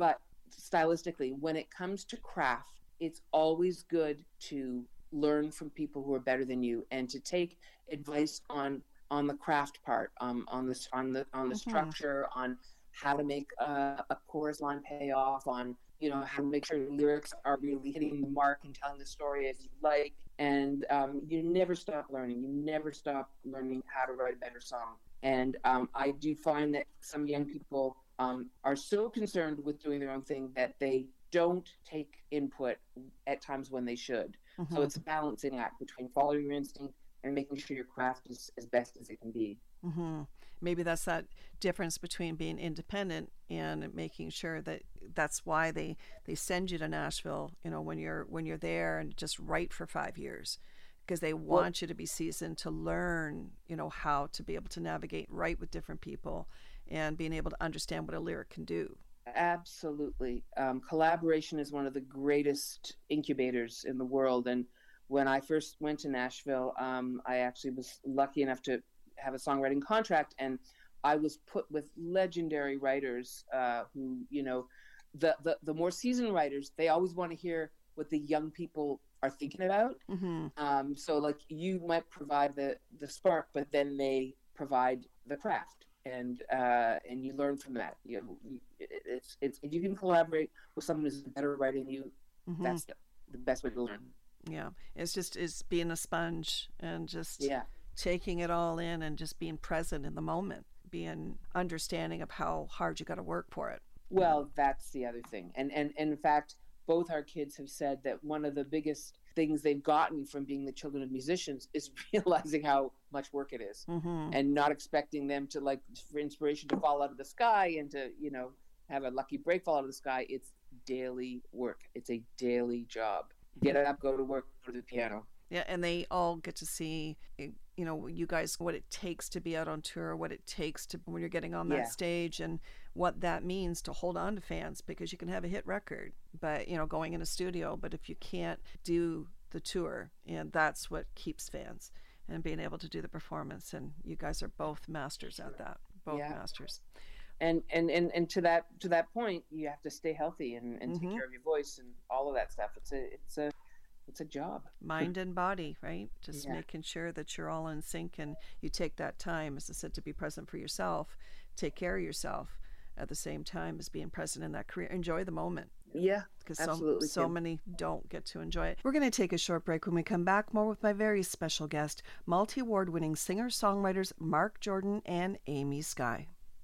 stylistically, when it comes to craft, it's always good to learn from people who are better than you and to take advice on on the craft part, um, on this on the on the Mhm. structure, on how to make a, a chorus line pay off, on you know how to make sure the lyrics are really hitting the mark and telling the story as you like. And um, you never stop learning. You never stop learning how to write a better song. And um, I do find that some young people um, are so concerned with doing their own thing that they don't take input at times when they should. Mhm. So it's a balancing act between following your instinct and making sure your craft is as best as it can be. Mm-hmm. Maybe that's that difference between being independent and making sure that that's why they, they send you to Nashville, you know, when you're when you're there and just write for five years, because they want Well, you to be seasoned to learn, you know, how to be able to navigate, write with different people, and being able to understand what a lyric can do. absolutely. Um, collaboration is one of the greatest incubators in the world. And when I first went to Nashville, um, I actually was lucky enough to have a songwriting contract, and I was put with legendary writers uh, who, you know, the, the, the more seasoned writers, they always want to hear what the young people are thinking about. Mm-hmm. Um, so, like, you might provide the, the spark, but then they provide the craft. And uh, and you learn from that. You know, you, it- it's it's if you can collaborate with someone who's better at writing than you, Mm-hmm. that's the, the best way to learn. Yeah, it's just is being a sponge and just Yeah, taking it all in and just being present in the moment, being understanding of how hard you got to work for it. well, that's the other thing. And, and and in fact, both our kids have said that one of the biggest things they've gotten from being the children of musicians is realizing how much work it is, Mm-hmm. and not expecting them to, like, for inspiration to fall out of the sky and to, you know, have a lucky break fall out of the sky. It's daily work. It's a daily job. Get up, go to work, go to the piano. Yeah, and they all get to see, you know, you guys, what it takes to be out on tour, what it takes to when you're getting on that Yeah. stage, and what that means to hold on to fans, because you can have a hit record, but, you know, going in a studio, but if you can't do the tour, and that's what keeps fans and being able to do the performance. And you guys are both masters at that, both Yeah. masters. And, and and and to that to that point, you have to stay healthy and, and Mhm. take care of your voice and all of that stuff. It's a it's a it's a job. Mind and body, right? Just Yeah. making sure that you're all in sync and you take that time, as I said, to be present for yourself, take care of yourself at the same time as being present in that career. Enjoy the moment, Yeah, because so, absolutely. so Kim. many don't get to enjoy it. We're going to take a short break. When we come back, more with my very special guest, multi-award winning singer-songwriters Mark Jordan and Amy Sky.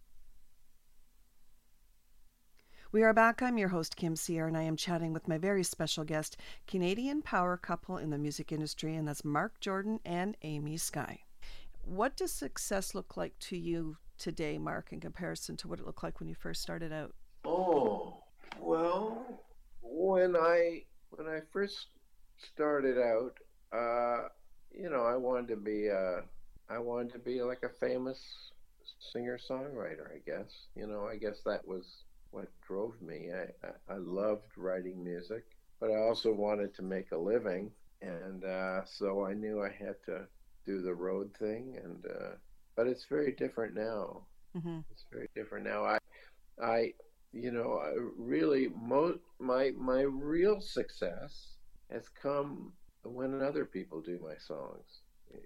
We are back. I'm your host, Kim Sierra, and I am chatting with my very special guest, Canadian power couple in the music industry, and that's Mark Jordan and Amy Sky. What does success look like to you today, Mark, in comparison to what it looked like when you first started out? Oh, well, when I when I first started out, uh, you know, I wanted to be uh, I wanted to be like a famous singer-songwriter, I guess. You know, I guess that was what drove me. I, I, I loved writing music, but I also wanted to make a living. And uh, so I knew I had to do the road thing. And uh, but it's very different now. Mm-hmm. It's very different now. I, I, you know, I really, mo- my my real success has come when other people do my songs,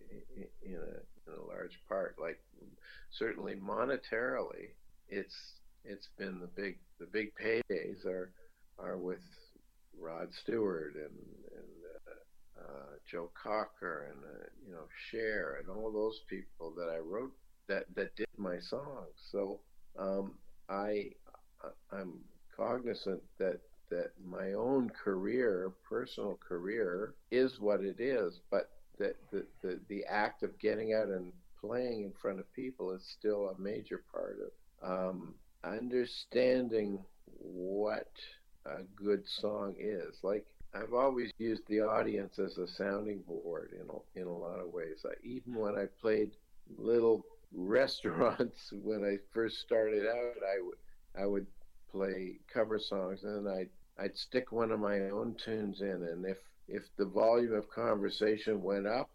in a, in a large part. Like, certainly monetarily, it's it's been the big the big paydays are are with Rod Stewart and and uh, uh, Joe Cocker and uh, you know, Cher and all those people that I wrote that that did my songs. So um, I I'm cognizant that that my own career, personal career, is what it is, but that the, the the act of getting out and playing in front of people is still a major part of um, understanding what a good song is. Like, I've always used the audience as a sounding board in a, in a lot of ways. I, even when I played little restaurants when I first started out, I would I would play cover songs, and then I'd I'd stick one of my own tunes in, and if if the volume of conversation went up,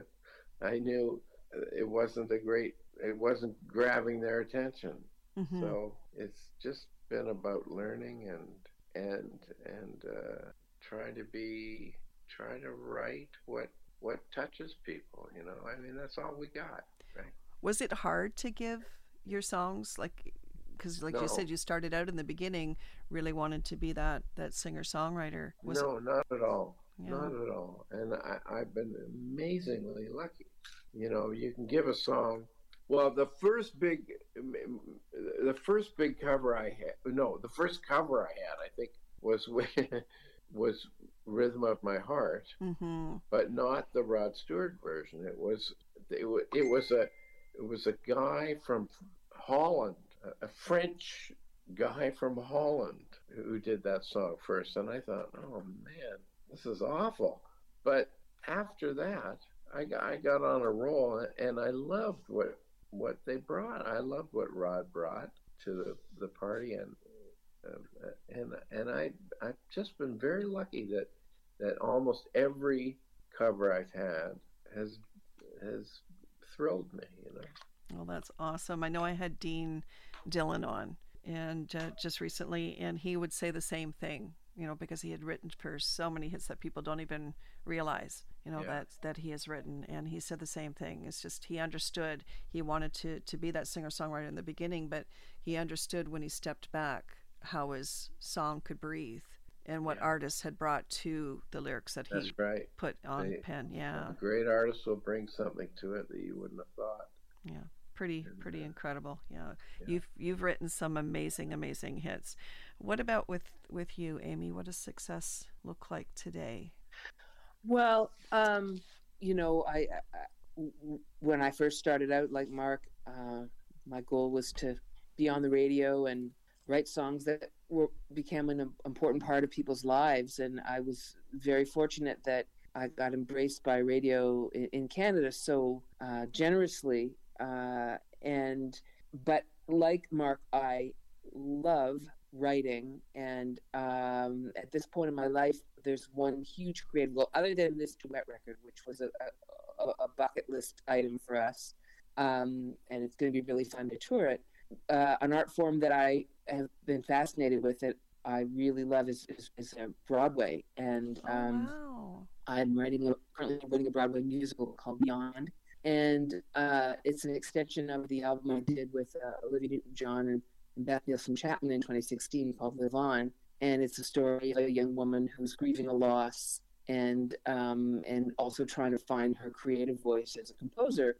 I knew it wasn't a great it wasn't grabbing their attention. Mm-hmm. So it's just been about learning and and and uh, try to be try to write what what touches people. You know, I mean, that's all we got, right? Was it hard to give your songs, like, because like No. you said, you started out in the beginning really wanted to be that that singer songwriter? Was No, not at all. Yeah. Not at all. And I, I've been amazingly lucky. You know, you can give a song. Well, the first big, the first big cover I had, no, the first cover I had, I think, was was "Rhythm of My Heart," Mm-hmm. but not the Rod Stewart version. It was it was it was a it was a guy from Holland, a French guy from Holland who did that song first, and I thought, oh man, this is awful. But after that, I got, I got on a roll, and I loved what what they brought. I loved what Rod brought to the, the party, and uh, and and I I've just been very lucky that that almost every cover I've had has has thrilled me. You know. Well, that's awesome. I know I had Dean Dillon on, and uh, just recently, and he would say the same thing. You know, because he had written for so many hits that people don't even realize, you know, yeah. that that he has written. And he said the same thing. It's just he understood. He wanted to, to be that singer-songwriter in the beginning, but he understood when he stepped back how his song could breathe and what yeah. artists had brought to the lyrics that he That's right. put on they, pen. Yeah. A great artist will bring something to it that you wouldn't have thought. Yeah. Pretty, pretty incredible. Yeah. yeah. You've you've written some amazing, amazing hits. What about with, with you, Amy? What does success look like today? Well, um, you know, I, I when I first started out, like Mark, uh, my goal was to be on the radio and write songs that were became an important part of people's lives. And I was very fortunate that I got embraced by radio in, in Canada so uh, generously. Uh, and but like Mark, I love writing, and um, at this point in my life, there's one huge creative goal other than this duet record, which was a, a, a bucket list item for us, um, and it's going to be really fun to tour it. Uh, an art form that I have been fascinated with, it I really love, is is, is uh, Broadway, and um, oh, wow. I'm writing a, currently writing a Broadway musical called Beyond. And uh, it's an extension of the album I did with uh, Olivia Newton-John and Beth Nielsen Chapman in twenty sixteen called Live On. And it's a story of a young woman who's grieving a loss and um, and also trying to find her creative voice as a composer.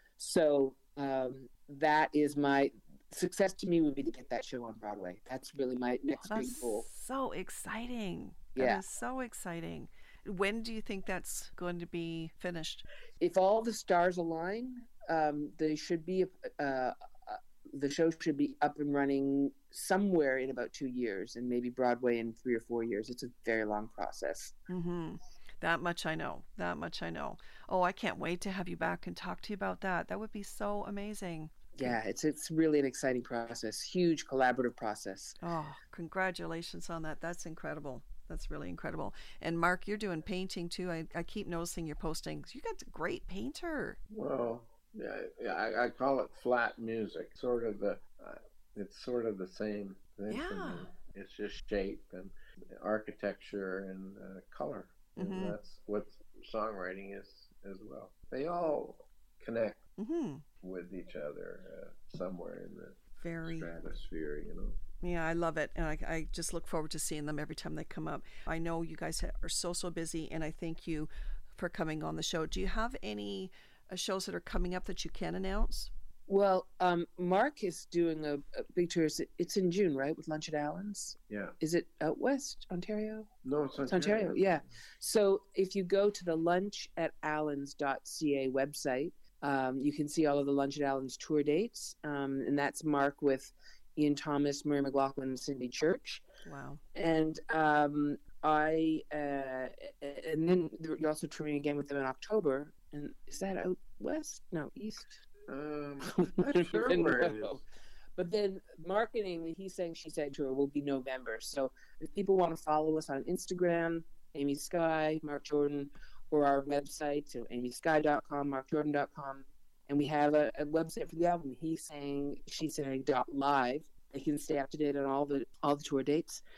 So um, that is my success to me would be to get that show on Broadway. That's really my next oh, big goal. So exciting. That yeah. is so exciting. When do you think that's going to be finished? If all the stars align, um, they should be. Uh, uh, the show should be up and running somewhere in about two years, and maybe Broadway in three or four years. It's a very long process. Mm-hmm. That much I know. That much I know. Oh, I can't wait to have you back and talk to you about that. That would be so amazing. Yeah, it's it's really an exciting process. Huge collaborative process. Oh, congratulations on that. That's incredible. That's really incredible. And Mark, you're doing painting too. I, I keep noticing your postings. You got a great painter. Well, yeah, yeah I, I call it flat music. Sort of the, uh, it's sort of the same thing. Yeah. For me. It's just shape and architecture and uh, color. And Mm-hmm. that's what songwriting is as well. They all connect Mm-hmm. with each other uh, somewhere in the Very. stratosphere, you know. Yeah, I love it. And I, I just look forward to seeing them every time they come up. I know you guys are so, so busy, and I thank you for coming on the show. Do you have any uh, shows that are coming up that you can announce? Well, um, Mark is doing a, a big tour. It's in June, right, with Lunch at Allen's? Yeah. Is it out west, Ontario? No, it's Ontario. It's Ontario, yeah. So if you go to the lunch at allens dot c a website, um, you can see all of the Lunch at Allen's tour dates, um, and that's Mark with Ian Thomas, Murray McLaughlin, and Cindy Church. Wow. And um, I, uh, and then you're also touring again with them in October. And is that out west? No, east. Um, I'm not sure where it is. But then marketing, he's saying she said tour will be November. So if people want to follow us on Instagram, Amy Sky, Mark Jordan, or our website, so amy sky dot com, mark jordan dot com. And we have a, a website for the album. He's saying, she's saying dot live. They can stay up to date on all the all the tour dates.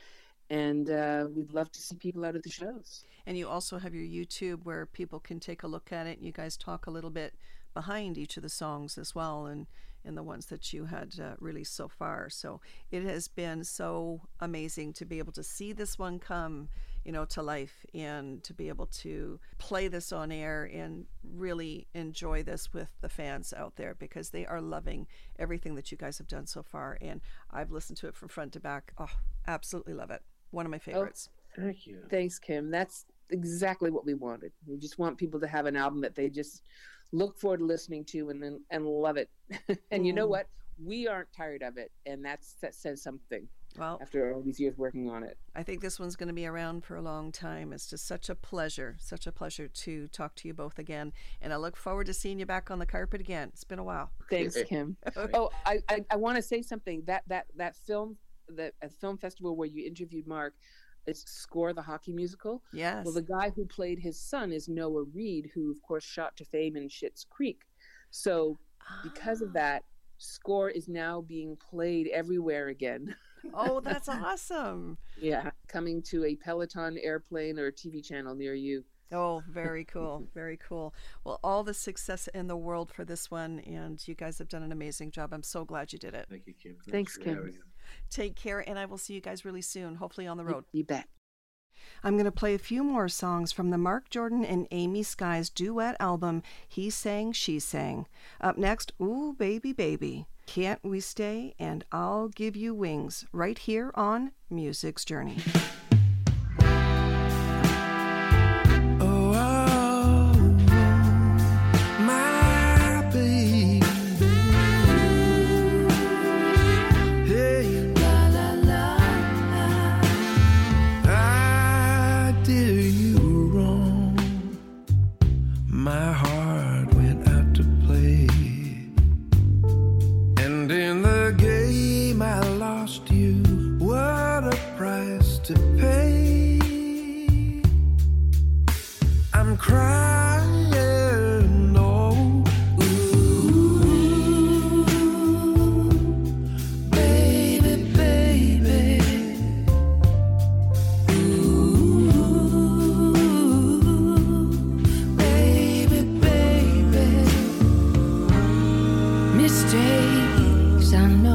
and uh, we'd love to see people out at the shows. And you also have your YouTube where people can take a look at it. You guys talk a little bit behind each of the songs as well, and in the ones that you had uh, released so far. So it has been so amazing to be able to see this one come, you know, to life, and to be able to play this on air and really enjoy this with the fans out there, because they are loving everything that you guys have done so far. And I've listened to it from front to back. Oh, absolutely love it. One of my favorites. Oh, thank you. Thanks, Kim. That's exactly what we wanted. We just want people to have an album that they just look forward to listening to and then and love it. And you know what? We aren't tired of it, and that's that says something. Well, after all these years working on it, I think this one's going to be around for a long time. It's just such a pleasure, such a pleasure to talk to you both again, and I look forward to seeing you back on the carpet again. It's been a while. Thanks, Kim. Oh, I I, I want to say something. That that that film, that a film festival where you interviewed Mark, it's Score, the hockey musical. Yes. Well, the guy who played his son is Noah Reed, who of course shot to fame in Schitt's Creek. So because of that, Score is now being played everywhere again. Oh, that's awesome. Yeah, coming to a Peloton airplane or a T V channel near you. Oh, very cool. Very cool. Well, all the success in the world for this one, and you guys have done an amazing job. I'm so glad you did it. Thank you, Kim. Thanks, Thanks Kim. Take care, and I will see you guys really soon, hopefully on the road. You bet. I'm going to play a few more songs from the Mark Jordan and Amy Sky's duet album, He Sang, She Sang. Up next, Ooh, Baby, Baby, Can't We Stay, and I'll Give You Wings, right here on Music's Journey. My heart went out to play, and in the game I lost you. What a price to pay. I'm crying, oh, ooh, baby, baby, ooh, baby, baby. Mistakes, I know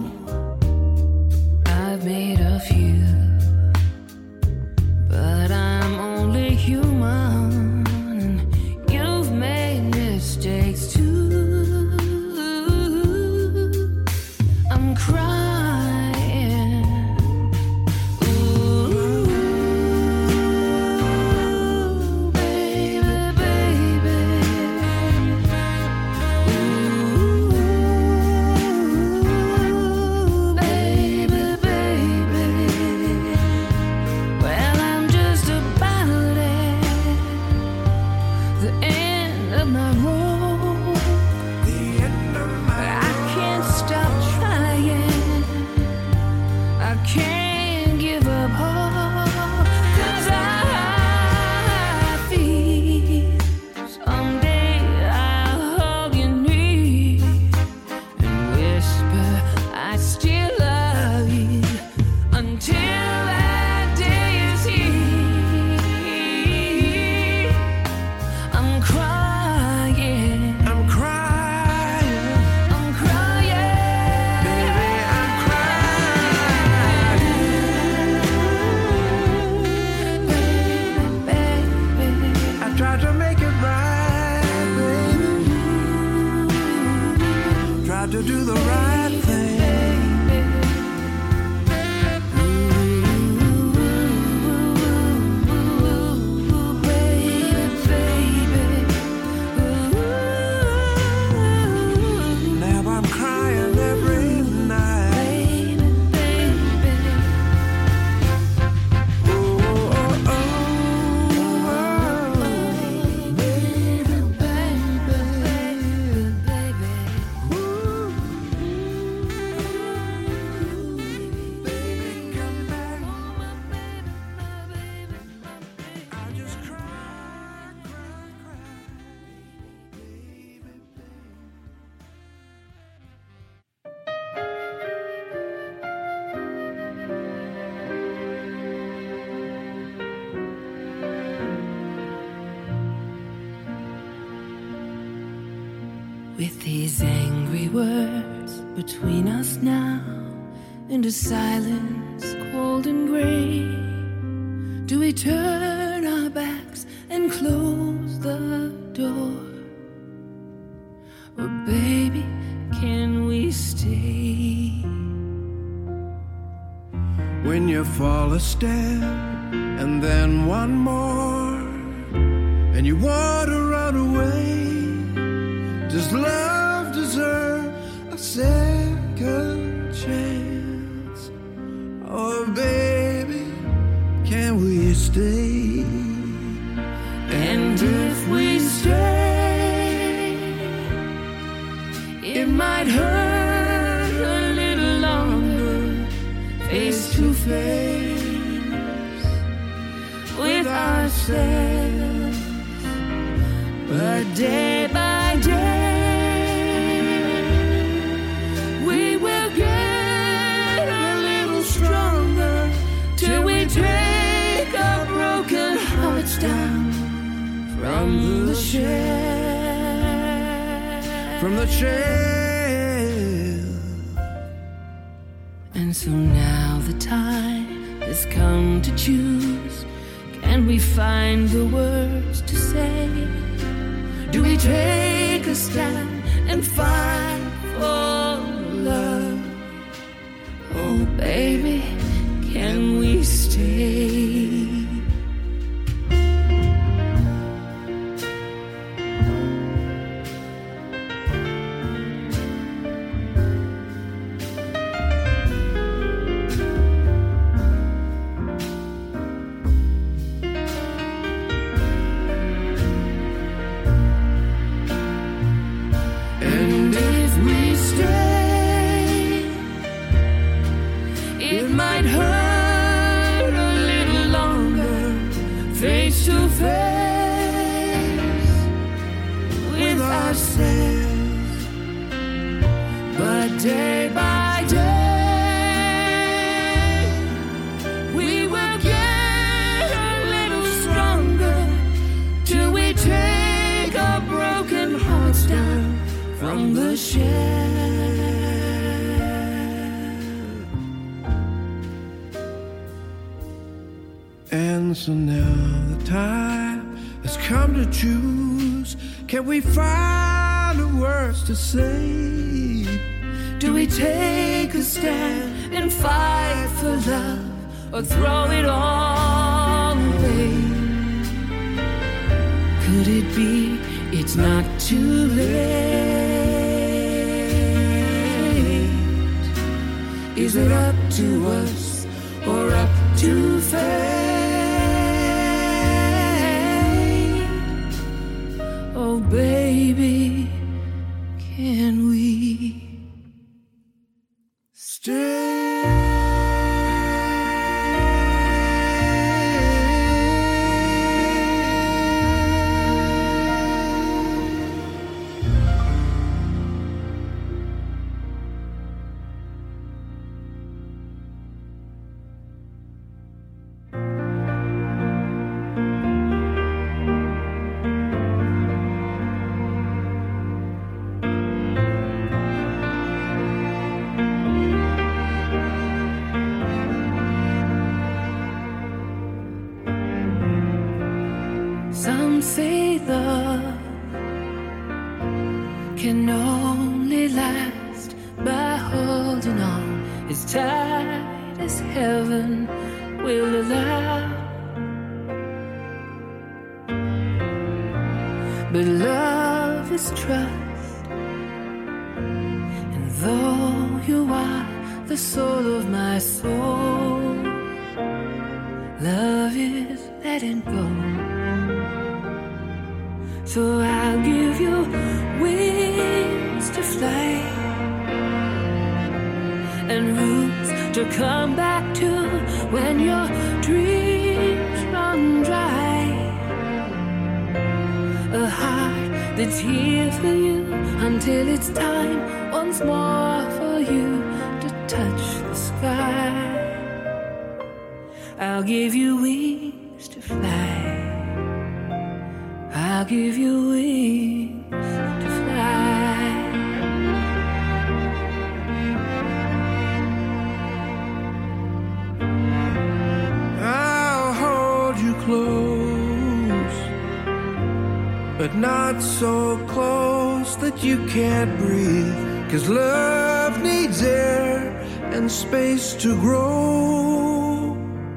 I've made a few, but I'm only human, and you've made mistakes too. I'm crying, ooh, baby, baby, ooh, baby, baby. Well, I'm just about at the end of my rope. the end of my I can't stop trying. I can't give up hope, 'cause I feel someday I'll hug your knee and whisper I still love you until that day is here. I'm crying, I'm crying, I'm crying, baby, I'm crying. baby. I tried to make it right, baby. Tried to do the right thing. Now I'm crying every night. Oh, oh, oh, oh. words between us now into silence cold and gray? Do we turn our backs and close the door? Or baby, can we stay? When you fall a step and then one more, and you want to run away, does love deserve a second chance? Oh baby, can we stay? And if we stay, it might hurt a little longer, face to face with ourselves. But day by day, we will get a little stronger till we take our broken hearts down from the shell. From the shell. And so now the time has come to choose. Can we find the words to say? Do we take a stand and fight for love? Oh baby, can we stay? And so now the time has come to choose. Can we find the words to say? Do we take a stand and fight for love, or throw it all away? Could it be it's not too late? Is it up to us or up to fate? Oh baby, can we stay? Some say love can only last by holding on as tight as heaven will allow. But love is trust, and though you are the soul of my soul, love is letting go. So I'll give you wings to fly and roots to come back to when your dreams run dry. A heart that's here for you until it's time once more for you to touch the sky. I'll give you wings to fly. I'll give you wings to fly. not so close that you can't breathe. 'Cause love needs air and space to grow.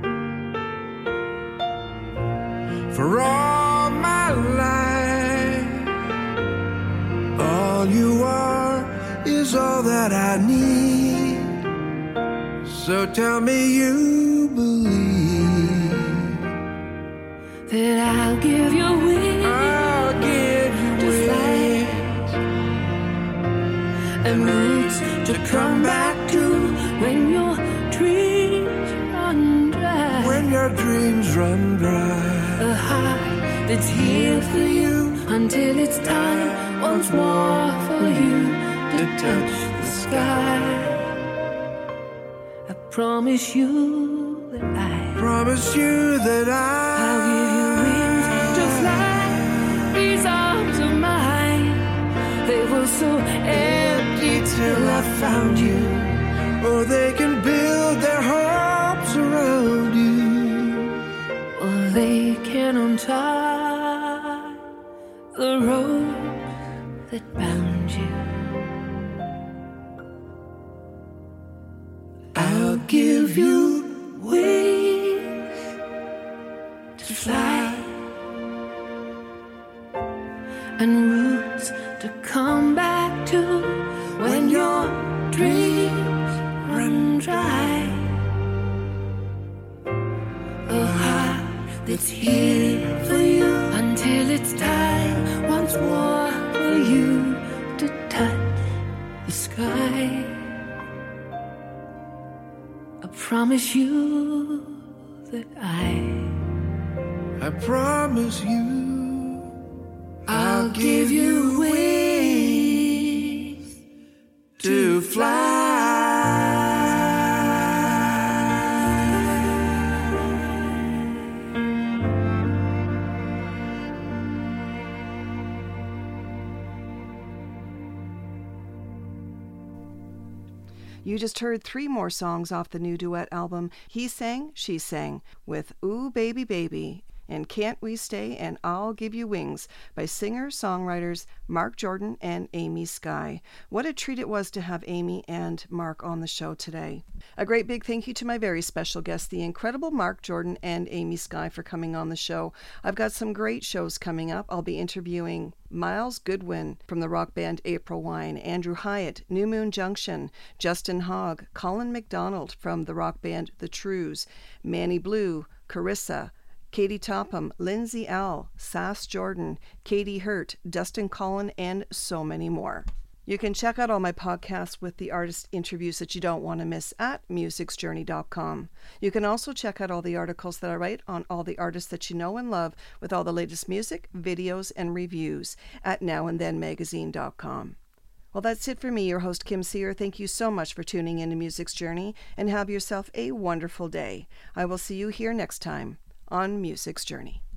For all my life, all you are is all that I need. So tell me you believe that I'll give you wings. I'll give you to wings and roots to come back to when your dreams run dry. When your dreams run dry. A heart that's here for you until it's time once more for you to touch the sky. I promise you that I Promise you that I I'll give you wings to fly. These arms of mine, they were so empty till I found you. or they can build their hopes around you, or they can untie the rope that bound you. I'll give you wings to fly and roots to come back to when your dreams run dry. A heart that's here for you until it's time once more for you to touch the sky. I promise you that I I promise you I'll give you wings to fly. You just heard three more songs off the new duet album, He Sang, She Sang, with Ooh Baby Baby and Can't We Stay and I'll Give You Wings by singer-songwriters Mark Jordan and Amy Sky. What a treat it was to have Amy and Mark on the show today. A great big thank you to my very special guests, the incredible Mark Jordan and Amy Sky, for coming on the show. I've got some great shows coming up. I'll be interviewing Miles Goodwin from the rock band April Wine, Andrew Hyatt, New Moon Junction, Justin Hogg, Colin McDonald from the rock band The Trues, Manny Blue, Carissa, Katie Topham, Lindsay Al, Sass Jordan, Katie Hurt, Dustin Collin, and so many more. You can check out all my podcasts with the artist interviews that you don't want to miss at musics journey dot com. You can also check out all the articles that I write on all the artists that you know and love with all the latest music, videos, and reviews at now and then magazine dot com. Well, that's it for me, your host, Kim Sear. Thank you so much for tuning in to Music's Journey, and have yourself a wonderful day. I will see you here next time on Music's Journey.